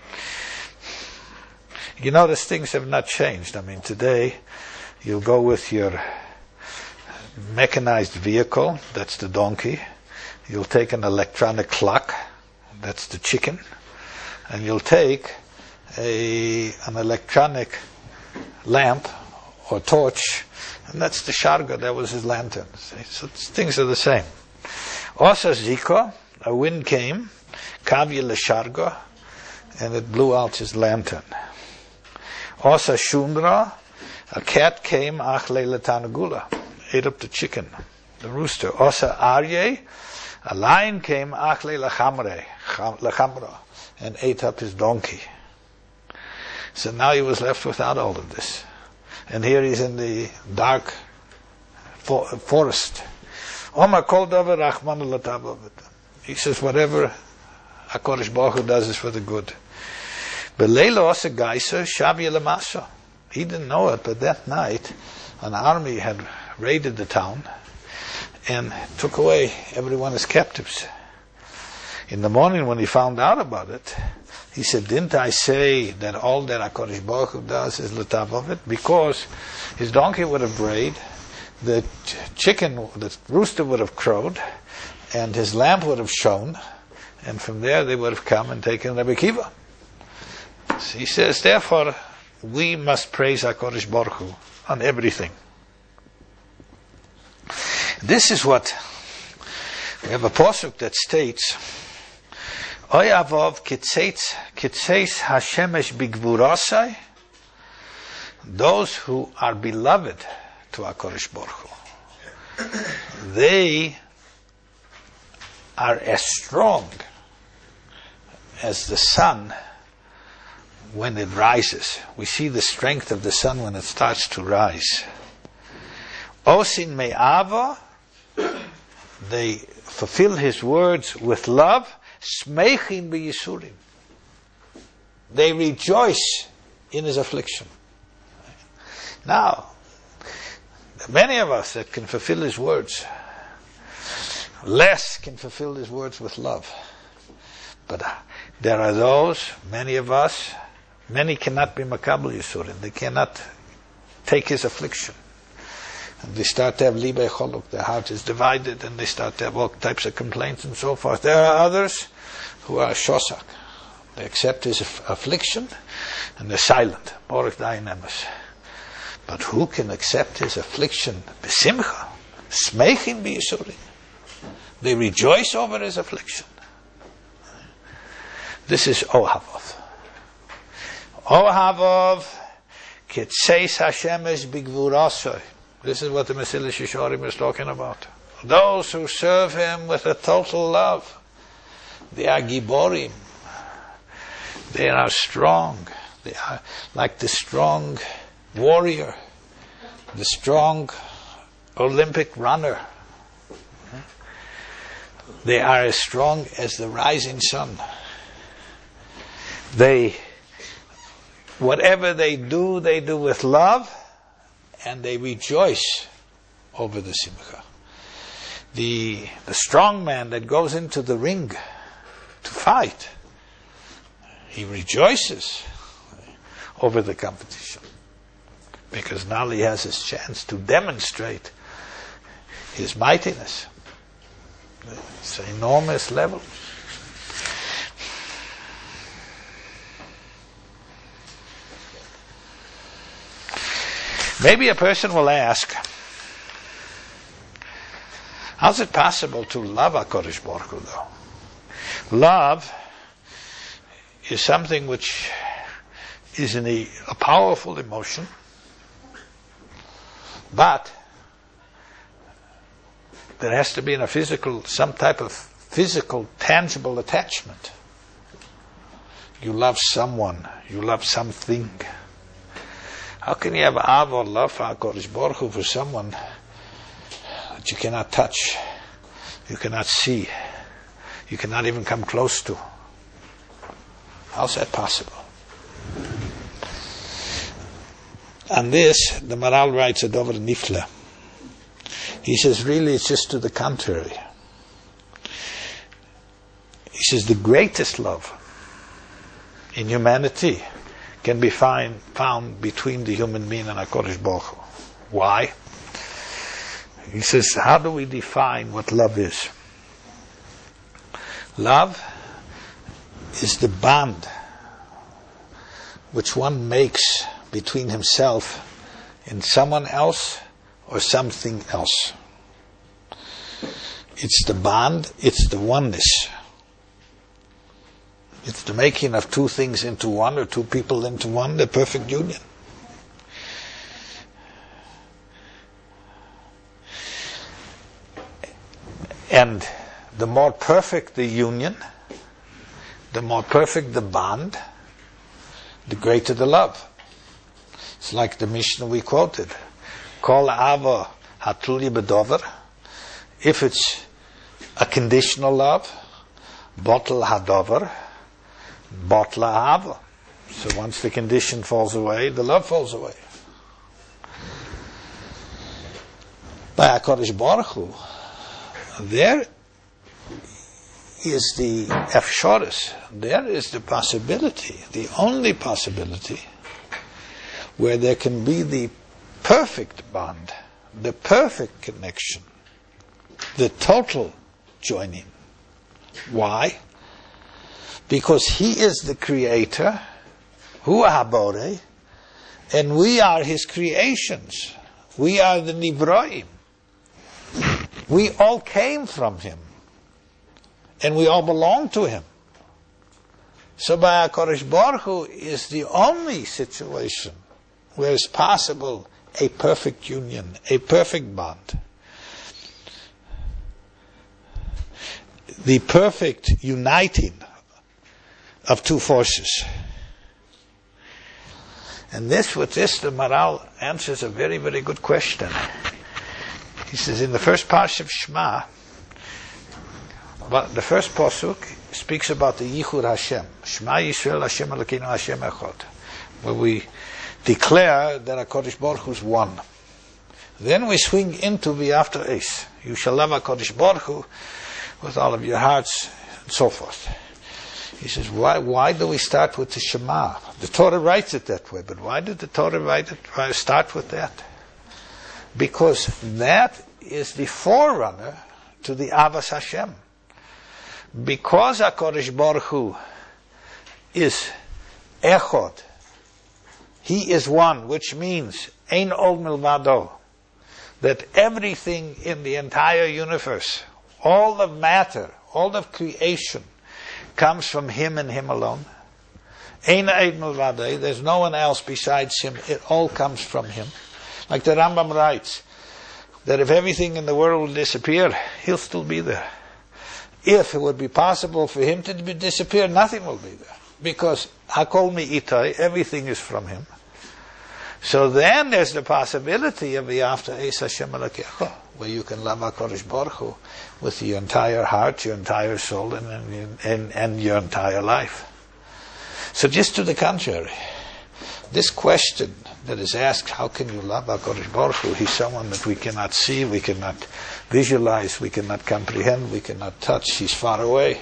You notice things have not changed. I mean, today you go with your mechanized vehicle, that's the donkey. You'll take an electronic clock, that's the chicken, and you'll take a an electronic lamp or torch, and that's the sharga, that was his lantern. So things are the same. Also Ziko, a wind came, kavya le sharga, and it blew out his lantern. Osa Shundra, a cat came, achle letanagula, ate up the chicken, the rooster. Osa Arye, a lion came, achle lechamre, lechamra, and ate up his donkey. So now he was left without all of this. And here he's in the dark for, forest. Omar kol davar rachman l'tabavit. He says whatever HaKadosh Baruch Hu does is for the good. Beleila osa geiser shavi lemasa. He didn't know it, but that night an army had raided the town and took away everyone as captives. In the morning when he found out about it, he said, didn't I say that all that HaKadosh Baruch Hu does is l'tavavit? Because his donkey would have brayed, the ch- chicken, the rooster would have crowed, and his lamp would have shone, and from there they would have come and taken Rabbi Kiva. So he says, therefore, we must praise HaKadosh Baruch Hu on everything. This is what, we have a pasuk that states, Oy avov kitzeis kitzeis hashemesh bigvurasai. Those who are beloved to HaKadosh Baruch Hu, they are as strong as the sun when it rises. We see the strength of the sun when it starts to rise. Osin me'ava, they fulfill his words with love. Smechin b'yisurim, they rejoice in his affliction. Now, many of us that can fulfill his words, less can fulfill his words with love. But there are those, many of us, many cannot be makabel yisurim. They cannot take his affliction. And they start to have libei choluk. Their heart is divided, and they start to have all types of complaints and so forth. There are others who are shosak. They accept his aff- affliction, and they're silent. Baruch dayin emes. But who can accept his affliction? B'simcha, smechin b'yisurim. They rejoice over his affliction. This is Ohavov. Ohavov kitzeis hashemesh bigvurasoi. This is what the Mesilas Yesharim is talking about. Those who serve him with a total love, they are giborim. They are strong. They are like the strong warrior, the strong Olympic runner. They are as strong as the rising sun. They, whatever they do, they do with love, and they rejoice over the simcha. The, the strong man that goes into the ring to fight, he rejoices over the competition, because now he has his chance to demonstrate his mightiness. It's an enormous level. Maybe a person will ask, how's it possible to love HaKadosh Baruch Hu though? Love is something which is in a, a powerful emotion, but there has to be in a physical, some type of physical, tangible attachment. You love someone, you love something. How can you have av or love for HaKadosh Baruch Hu for someone that you cannot touch, you cannot see, you cannot even come close to? How's that possible? On this, the Maral writes a Dover Nifla. He says, really, it's just to the contrary. He says, the greatest love in humanity can be find, found between the human being and HaKadosh Baruch Hu. Why? He says, how do we define what love is? Love is the bond which one makes between himself and someone else or something else. It's the bond, it's the oneness. It's the making of two things into one, or two people into one, the perfect union. And the more perfect the union, the more perfect the bond, the greater the love. It's like the Mishnah we quoted. Kol ava hatuli bedover. If it's a conditional love, botel hadover, botla ava. So once the condition falls away, the love falls away. By HaKadosh Baruch Hu, there is the efshoris, there is the possibility, the only possibility, where there can be the perfect bond, the perfect connection, the total joining. Why? Because He is the Creator, Hu HaBorei, and we are His creations. We are the Nivroim. We all came from Him, and we all belong to Him. So by HaKadosh Baruch Hu is the only situation where it's possible a perfect union, a perfect bond. The perfect uniting of two forces. And this, with this, the Maral answers a very, very good question. He says, in the first parsha of Shema, but the first pasuk speaks about the Yichud Hashem. Shema Yisrael Hashem Elokeinu Hashem Echad. Where we declare that HaKadosh Baruch Hu is one. Then we swing into V'after Eis. You shall love HaKadosh Baruch Hu with all of your hearts, and so forth. He says, why why do we start with the Shema? The Torah writes it that way, but why did the Torah write it, why start with that? Because that is the forerunner to the Avas Hashem. Because HaKadosh Baruch Hu is Echad, He is one, which means Ein Od Milvado, that everything in the entire universe, all of matter, all of creation, comes from Him and Him alone. Ein Od Milvado, there's no one else besides Him, it all comes from Him. Like the Rambam writes, that if everything in the world will disappear, He'll still be there. If it would be possible for Him to disappear, nothing will be there. Because Hakol Mi'itai, everything is from Him. So then there's the possibility of the After Eis Hashem Elokecha, where you can love HaKadosh Baruch Hu with your entire heart, your entire soul, and, and, and, and your entire life. So just to the contrary, this question that is asked, how can you love HaKadosh Baruch Hu? He's someone that we cannot see, we cannot visualize, we cannot comprehend, we cannot touch. He's far away.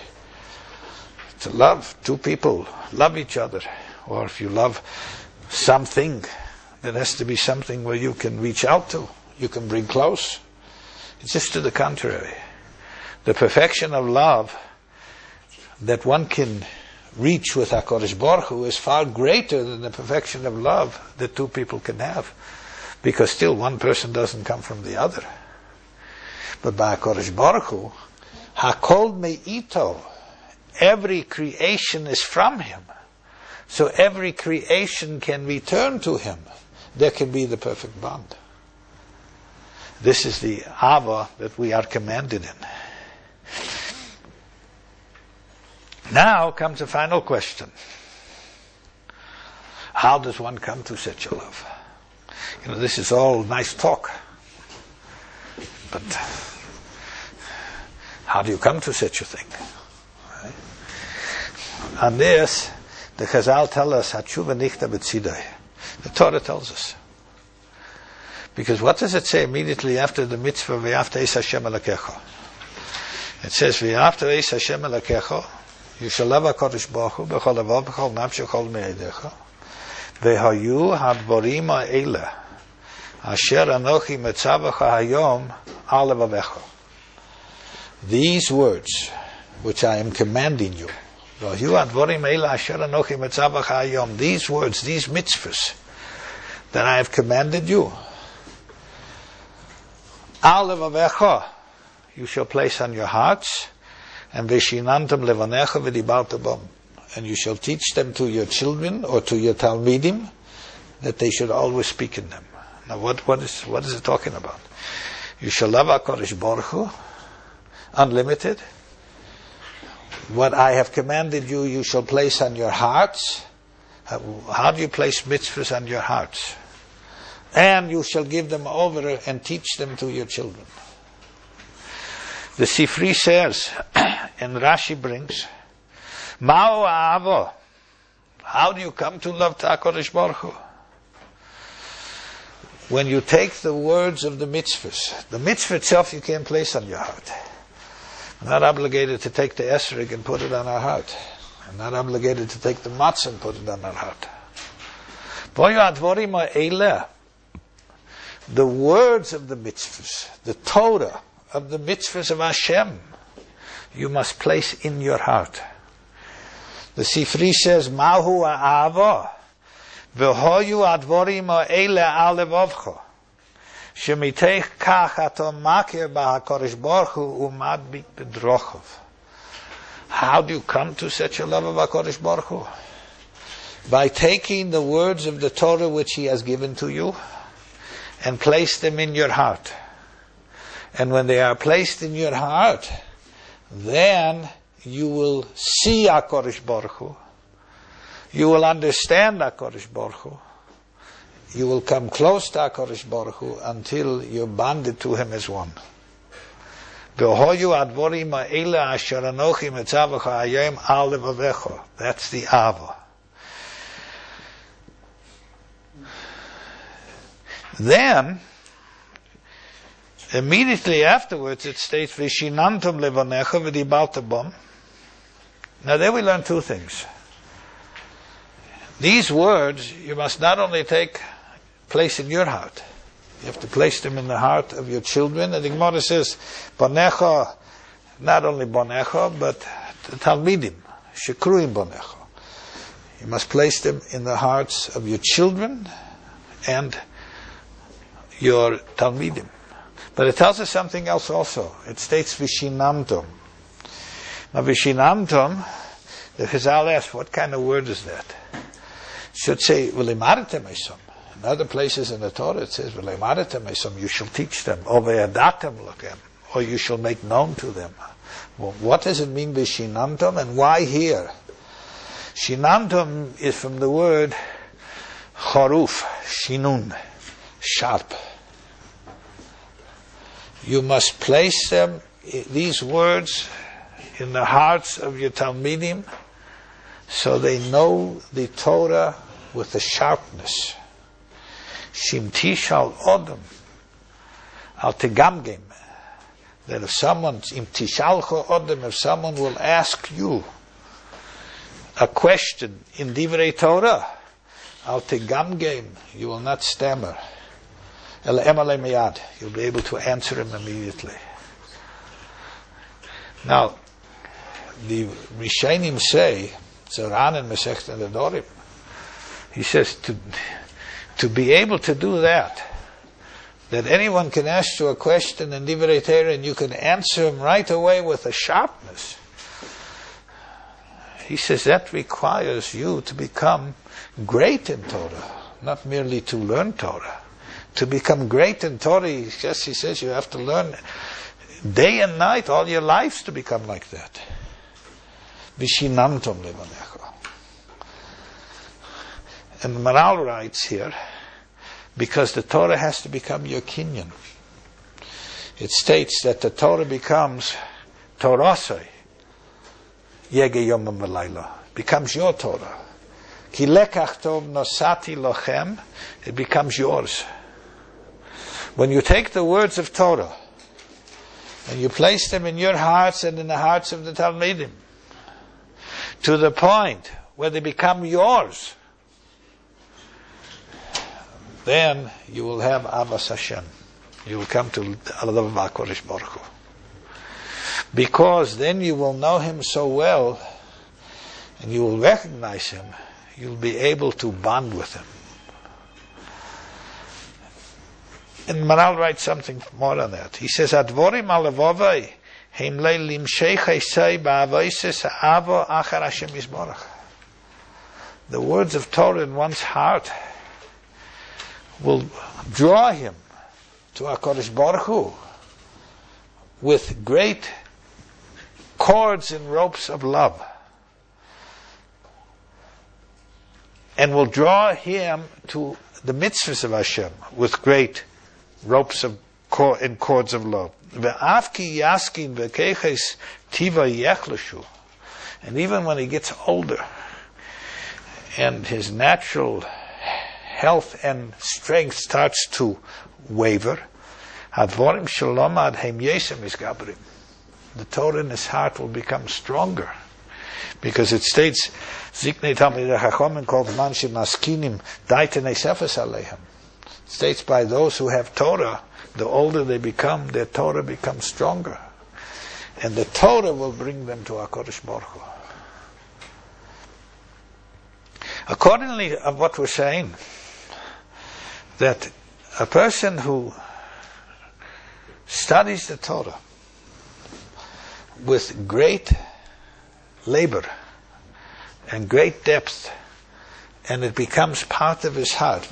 To love, two people love each other. Or if you love something, it has to be something where you can reach out to, you can bring close. It's just to the contrary. The perfection of love that one can reach with HaKadosh Baruch Hu is far greater than the perfection of love that two people can have. Because still one person doesn't come from the other. But by HaKadosh Baruch Hu, Hakol Me'ito, every creation is from Him. So every creation can return to Him. There can be the perfect bond. This is the Ava that we are commanded in. Now comes the final question. How does one come to such a love? You know, this is all nice talk. But how do you come to such a thing? Right? On this, the Chazal tell us, Hatshuva nichta b'tzidai. The Torah tells us. Because what does it say immediately after the mitzvah, V'after Eis Hashem Elokecha? It says, V'after Eis Hashem Elokecha, you shall love HaKadosh Baruch Hu, b'chol levav, b'chol nafsho, b'chol me'edecha. V'hayu hadvarim ha'ele, asher anochi metzavacha hayom al levavecha. These words, which I am commanding you, v'hayu hadvarim ha'ele, asher anochi metzavacha hayom, these words, these mitzvahs, that I have commanded you, al levavecha, you shall place on your hearts, and veshinantam levanecha v'dibarta bam, and you shall teach them to your children or to your talmidim, that they should always speak in them. Now, what what is what is it talking about? You shall love HaKadosh Baruch Hu, unlimited. What I have commanded you, you shall place on your hearts. How, how do you place mitzvahs on your hearts? And you shall give them over and teach them to your children. The Sifri says, and Rashi brings, Ma'o A'avo. How do you come to love HaKadosh Baruch Hu? When you take the words of the mitzvahs, the mitzvah itself you can't place on your heart. I'm not obligated to take the esrog and put it on our heart. I'm not obligated to take the matzah and put it on our heart. The words of the mitzvahs, the Torah of the mitzvahs of Hashem, you must place in your heart. The Sifri says, Mahu ha'ava, v'hoyu advorim ha'ele al levavcha, shemitech kach ato makir b'HaKadosh Baruch Hu u'madbik b'drochav. How do you come to such a love of HaKadosh Baruch Hu? By taking the words of the Torah which He has given to you and place them in your heart. And when they are placed in your heart, then you will see HaKadosh Baruch Hu. You will understand HaKadosh Baruch Hu. You will come close to HaKadosh Baruch Hu until you're bonded to Him as one. That's the Ava. Then, immediately afterwards, it states, Vishinantum levanecha v'dibaltabam. Now there we learn two things. These words, you must not only take place in your heart, you have to place them in the heart of your children. And the Gemara says, Bonecha, not only Bonecha, but the Talmidim, Shekruim Bonecha. You must place them in the hearts of your children and your Talmidim. But it tells us something else also. It states Vishinamtum. Now Vishinamtum, the Chazal asks, what kind of word is that? It should say, V'limartem esom. In other places in the Torah it says, V'limartem esom, you shall teach them, or ve'adatem lochem, or you shall make known to them. Well, what does it mean Vishinamtum, and why here? Shinamtum is from the word Charuf, Shinun, sharp. You must place them, these words, in the hearts of your Talmidim, so they know the Torah with a sharpness. Shimtish al odom, al tegamgem. That if someone, im tishalcho odom, if someone will ask you a question in Divrei Torah, al tegamgem, you will not stammer. El emale miyad, you'll be able to answer him immediately. Now, the Rishonim say, Zoran and Masechta Nedorim, he says to to be able to do that, that anyone can ask you a question in Divrei Torah and you can answer him right away with a sharpness. He says that requires you to become great in Torah, not merely to learn Torah. To become great in Torah, yes, he says you have to learn day and night, all your lives, to become like that. Vishinamtom levanecha. And Maral writes here, because the Torah has to become your kinyan. It states that the Torah becomes Torasai, Yege Yomam V'Layla, becomes your Torah. Ki lekach tov nosati lochem, it becomes yours. When you take the words of Torah and you place them in your hearts and in the hearts of the Talmidim, to the point where they become yours, then you will have Avas Hashem. You will come to love HaKadosh Baruch Hu. Because then you will know Him so well and you will recognize Him, you'll be able to bond with Him. And Maral writes something more on that. He says, Advorim alevovai, heim le limshei chaysei ba'avoises ha'avo achar Hashem yisborach. the words of Torah in one's heart will draw him to HaKadosh Baruch Hu with great cords and ropes of love, and will draw him to the mitzvahs of Hashem with great ropes of cord and cords of love. Ve'afki yaskin ve'keches tiva yechlashu. And even when he gets older and his natural health and strength starts to waver, hadvorim shalom ad heim yesem isgabrim. The Torah in his heart will become stronger, because it states, Ziknei Talmidei Chachomim kol zman shemaskinim daitenei sefes aleichem. It states, by those who have Torah, the older they become, their Torah becomes stronger, and the Torah will bring them to HaKadosh Baruch Hu. Accordingly, of what we're saying, that a person who studies the Torah with great labor and great depth, and it becomes part of his heart,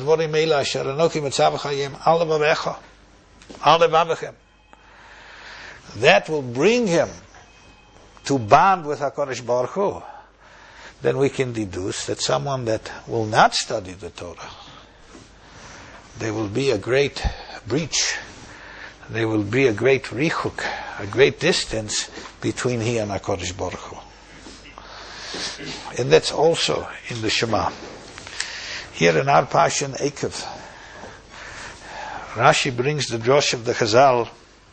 that will bring him to bond with HaKadosh Baruch Hu, then we can deduce that someone that will not study the Torah, there will be a great breach, there will be a great richuk, a great distance between he and HaKadosh Baruch Hu. And that's also in the Shema. Here in our Passion Ekev, Rashi brings the drosh of the Chazal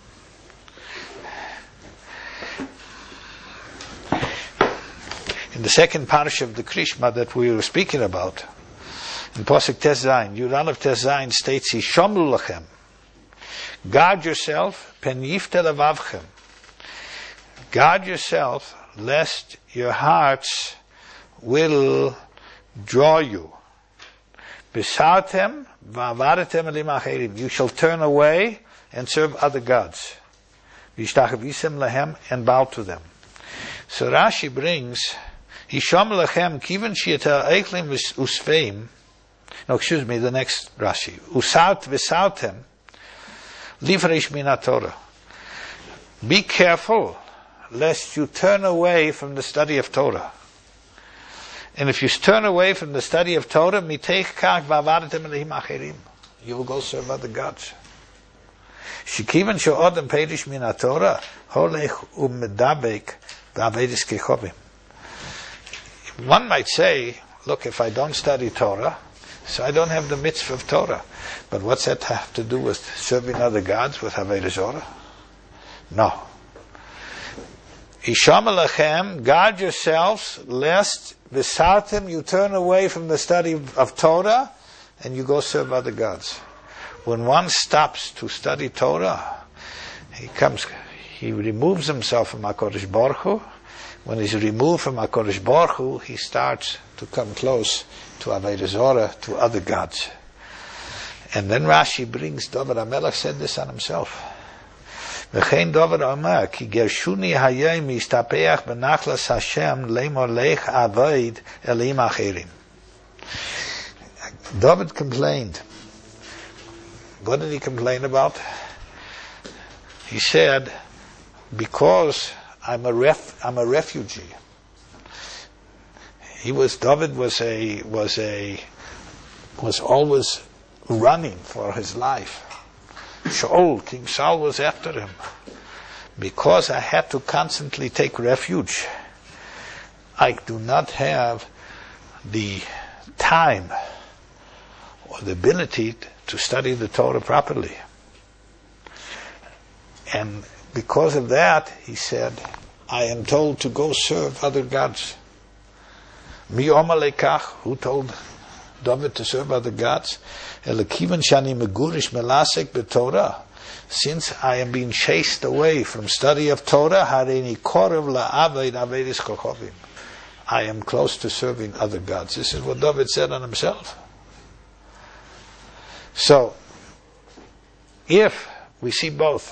in the second parish of the Krishma that we were speaking about. In Posuk Tes Zayin, Yuran of Tes Zayin states, Yishomlu lachem, guard yourself, pen yifte levavchem, guard yourself, lest your hearts will draw you. Besartem va'avaretem elim acherim, you shall turn away and serve other gods. V'ishtachavisem lehem, and bow to them. So Rashi brings, Hisham lechem kiven she'eter eichlim usveim. No, excuse me, the next Rashi. Usart v'sartem livreish min haTorah. Be careful lest you turn away from the study of Torah. And if you turn away from the study of Torah, miteich kach va'avaretem elihim acherim, you will go serve other gods. Shekiven she'odem perish min haTorah, holech u'medabek v'avedis kechovim. One might say, look, if I don't study Torah, so I don't have the mitzvah of Torah. But what's that have to do with serving other gods, with Avodah Zorah? No. Isham alachem, guard yourselves, lest v'sartem, you turn away from the study of Torah and you go serve other gods. When one stops to study Torah, he comes, he removes himself from HaKadosh Baruch Hu. When he's removed from HaKadosh Baruch Hu, he starts to come close to Avodah Zorah, to other gods. And then Rashi brings, David HaMelech said this on himself. V'chein David Omer, ki gershuni hayom mistapeach benachlas Hashem leimor lech avoid elim acherim. David complained. What did he complain about? He said, because I'm a ref, I'm a refugee. He was, David was a, was a, was always running for his life. Shaul, King Saul was after him. Because I had to constantly take refuge, I do not have the time or the ability to study the Torah properly. And because of that, he said, I am told to go serve other gods. Mi Omer lekach, who told David to serve other gods? Elakivan shani megurish melasek b'Torah. Since I am being chased away from study of Torah, hareini korev la'aved avedis kochovim. I am close to serving other gods. This is what David said on himself. So, if we see both,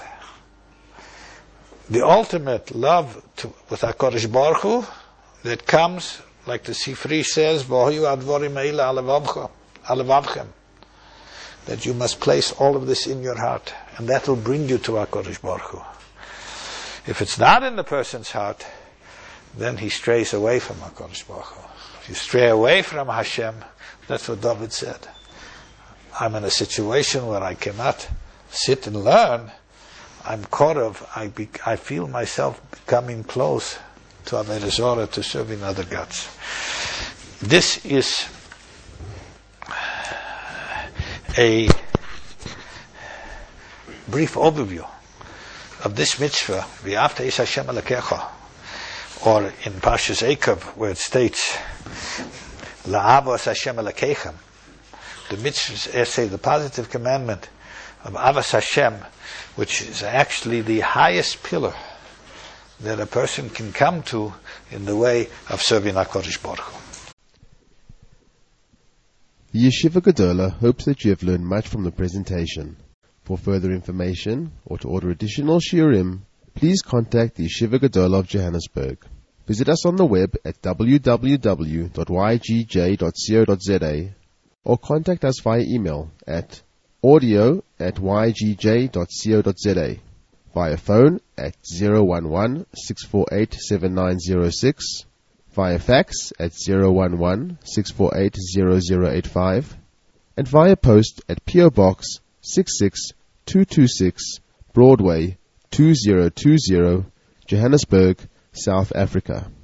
the ultimate love to, with HaKadosh Baruch Hu, that comes like the Sifri says, "V'hoyu advorim eila alevavcha, alevavchem," that you must place all of this in your heart, and that will bring you to HaKadosh Baruch Hu. If it's not in the person's heart, then he strays away from HaKadosh Baruch Hu. If you stray away from Hashem, that's what David said. I'm in a situation where I cannot sit and learn. I'm caught of, I, be, I feel myself becoming close to Avodah Zarah, to serving other gods. This is a brief overview of this mitzvah, V'afta is Hashem Elokecha, or in Parshas Eikav, where it states, La'avos Hashem Elokechem, the mitzvah, say the positive commandment of Avos Hashem, which is actually the highest pillar that a person can come to in the way of serving HaKadosh Baruch Hu. The Yeshiva Gedola hopes that you have learned much from the presentation. For further information or to order additional shiurim, please contact the Yeshiva Gedola of Johannesburg. Visit us on the web at w w w dot y g j dot co dot z a or contact us via email at audio at y g j dot co dot z a, via phone at zero one one, six four eight, seven nine zero six, via fax at zero one one, six four eight, zero zero eight five, and via post at P O Box six six two two six, Broadway two zero two zero, Johannesburg, South Africa.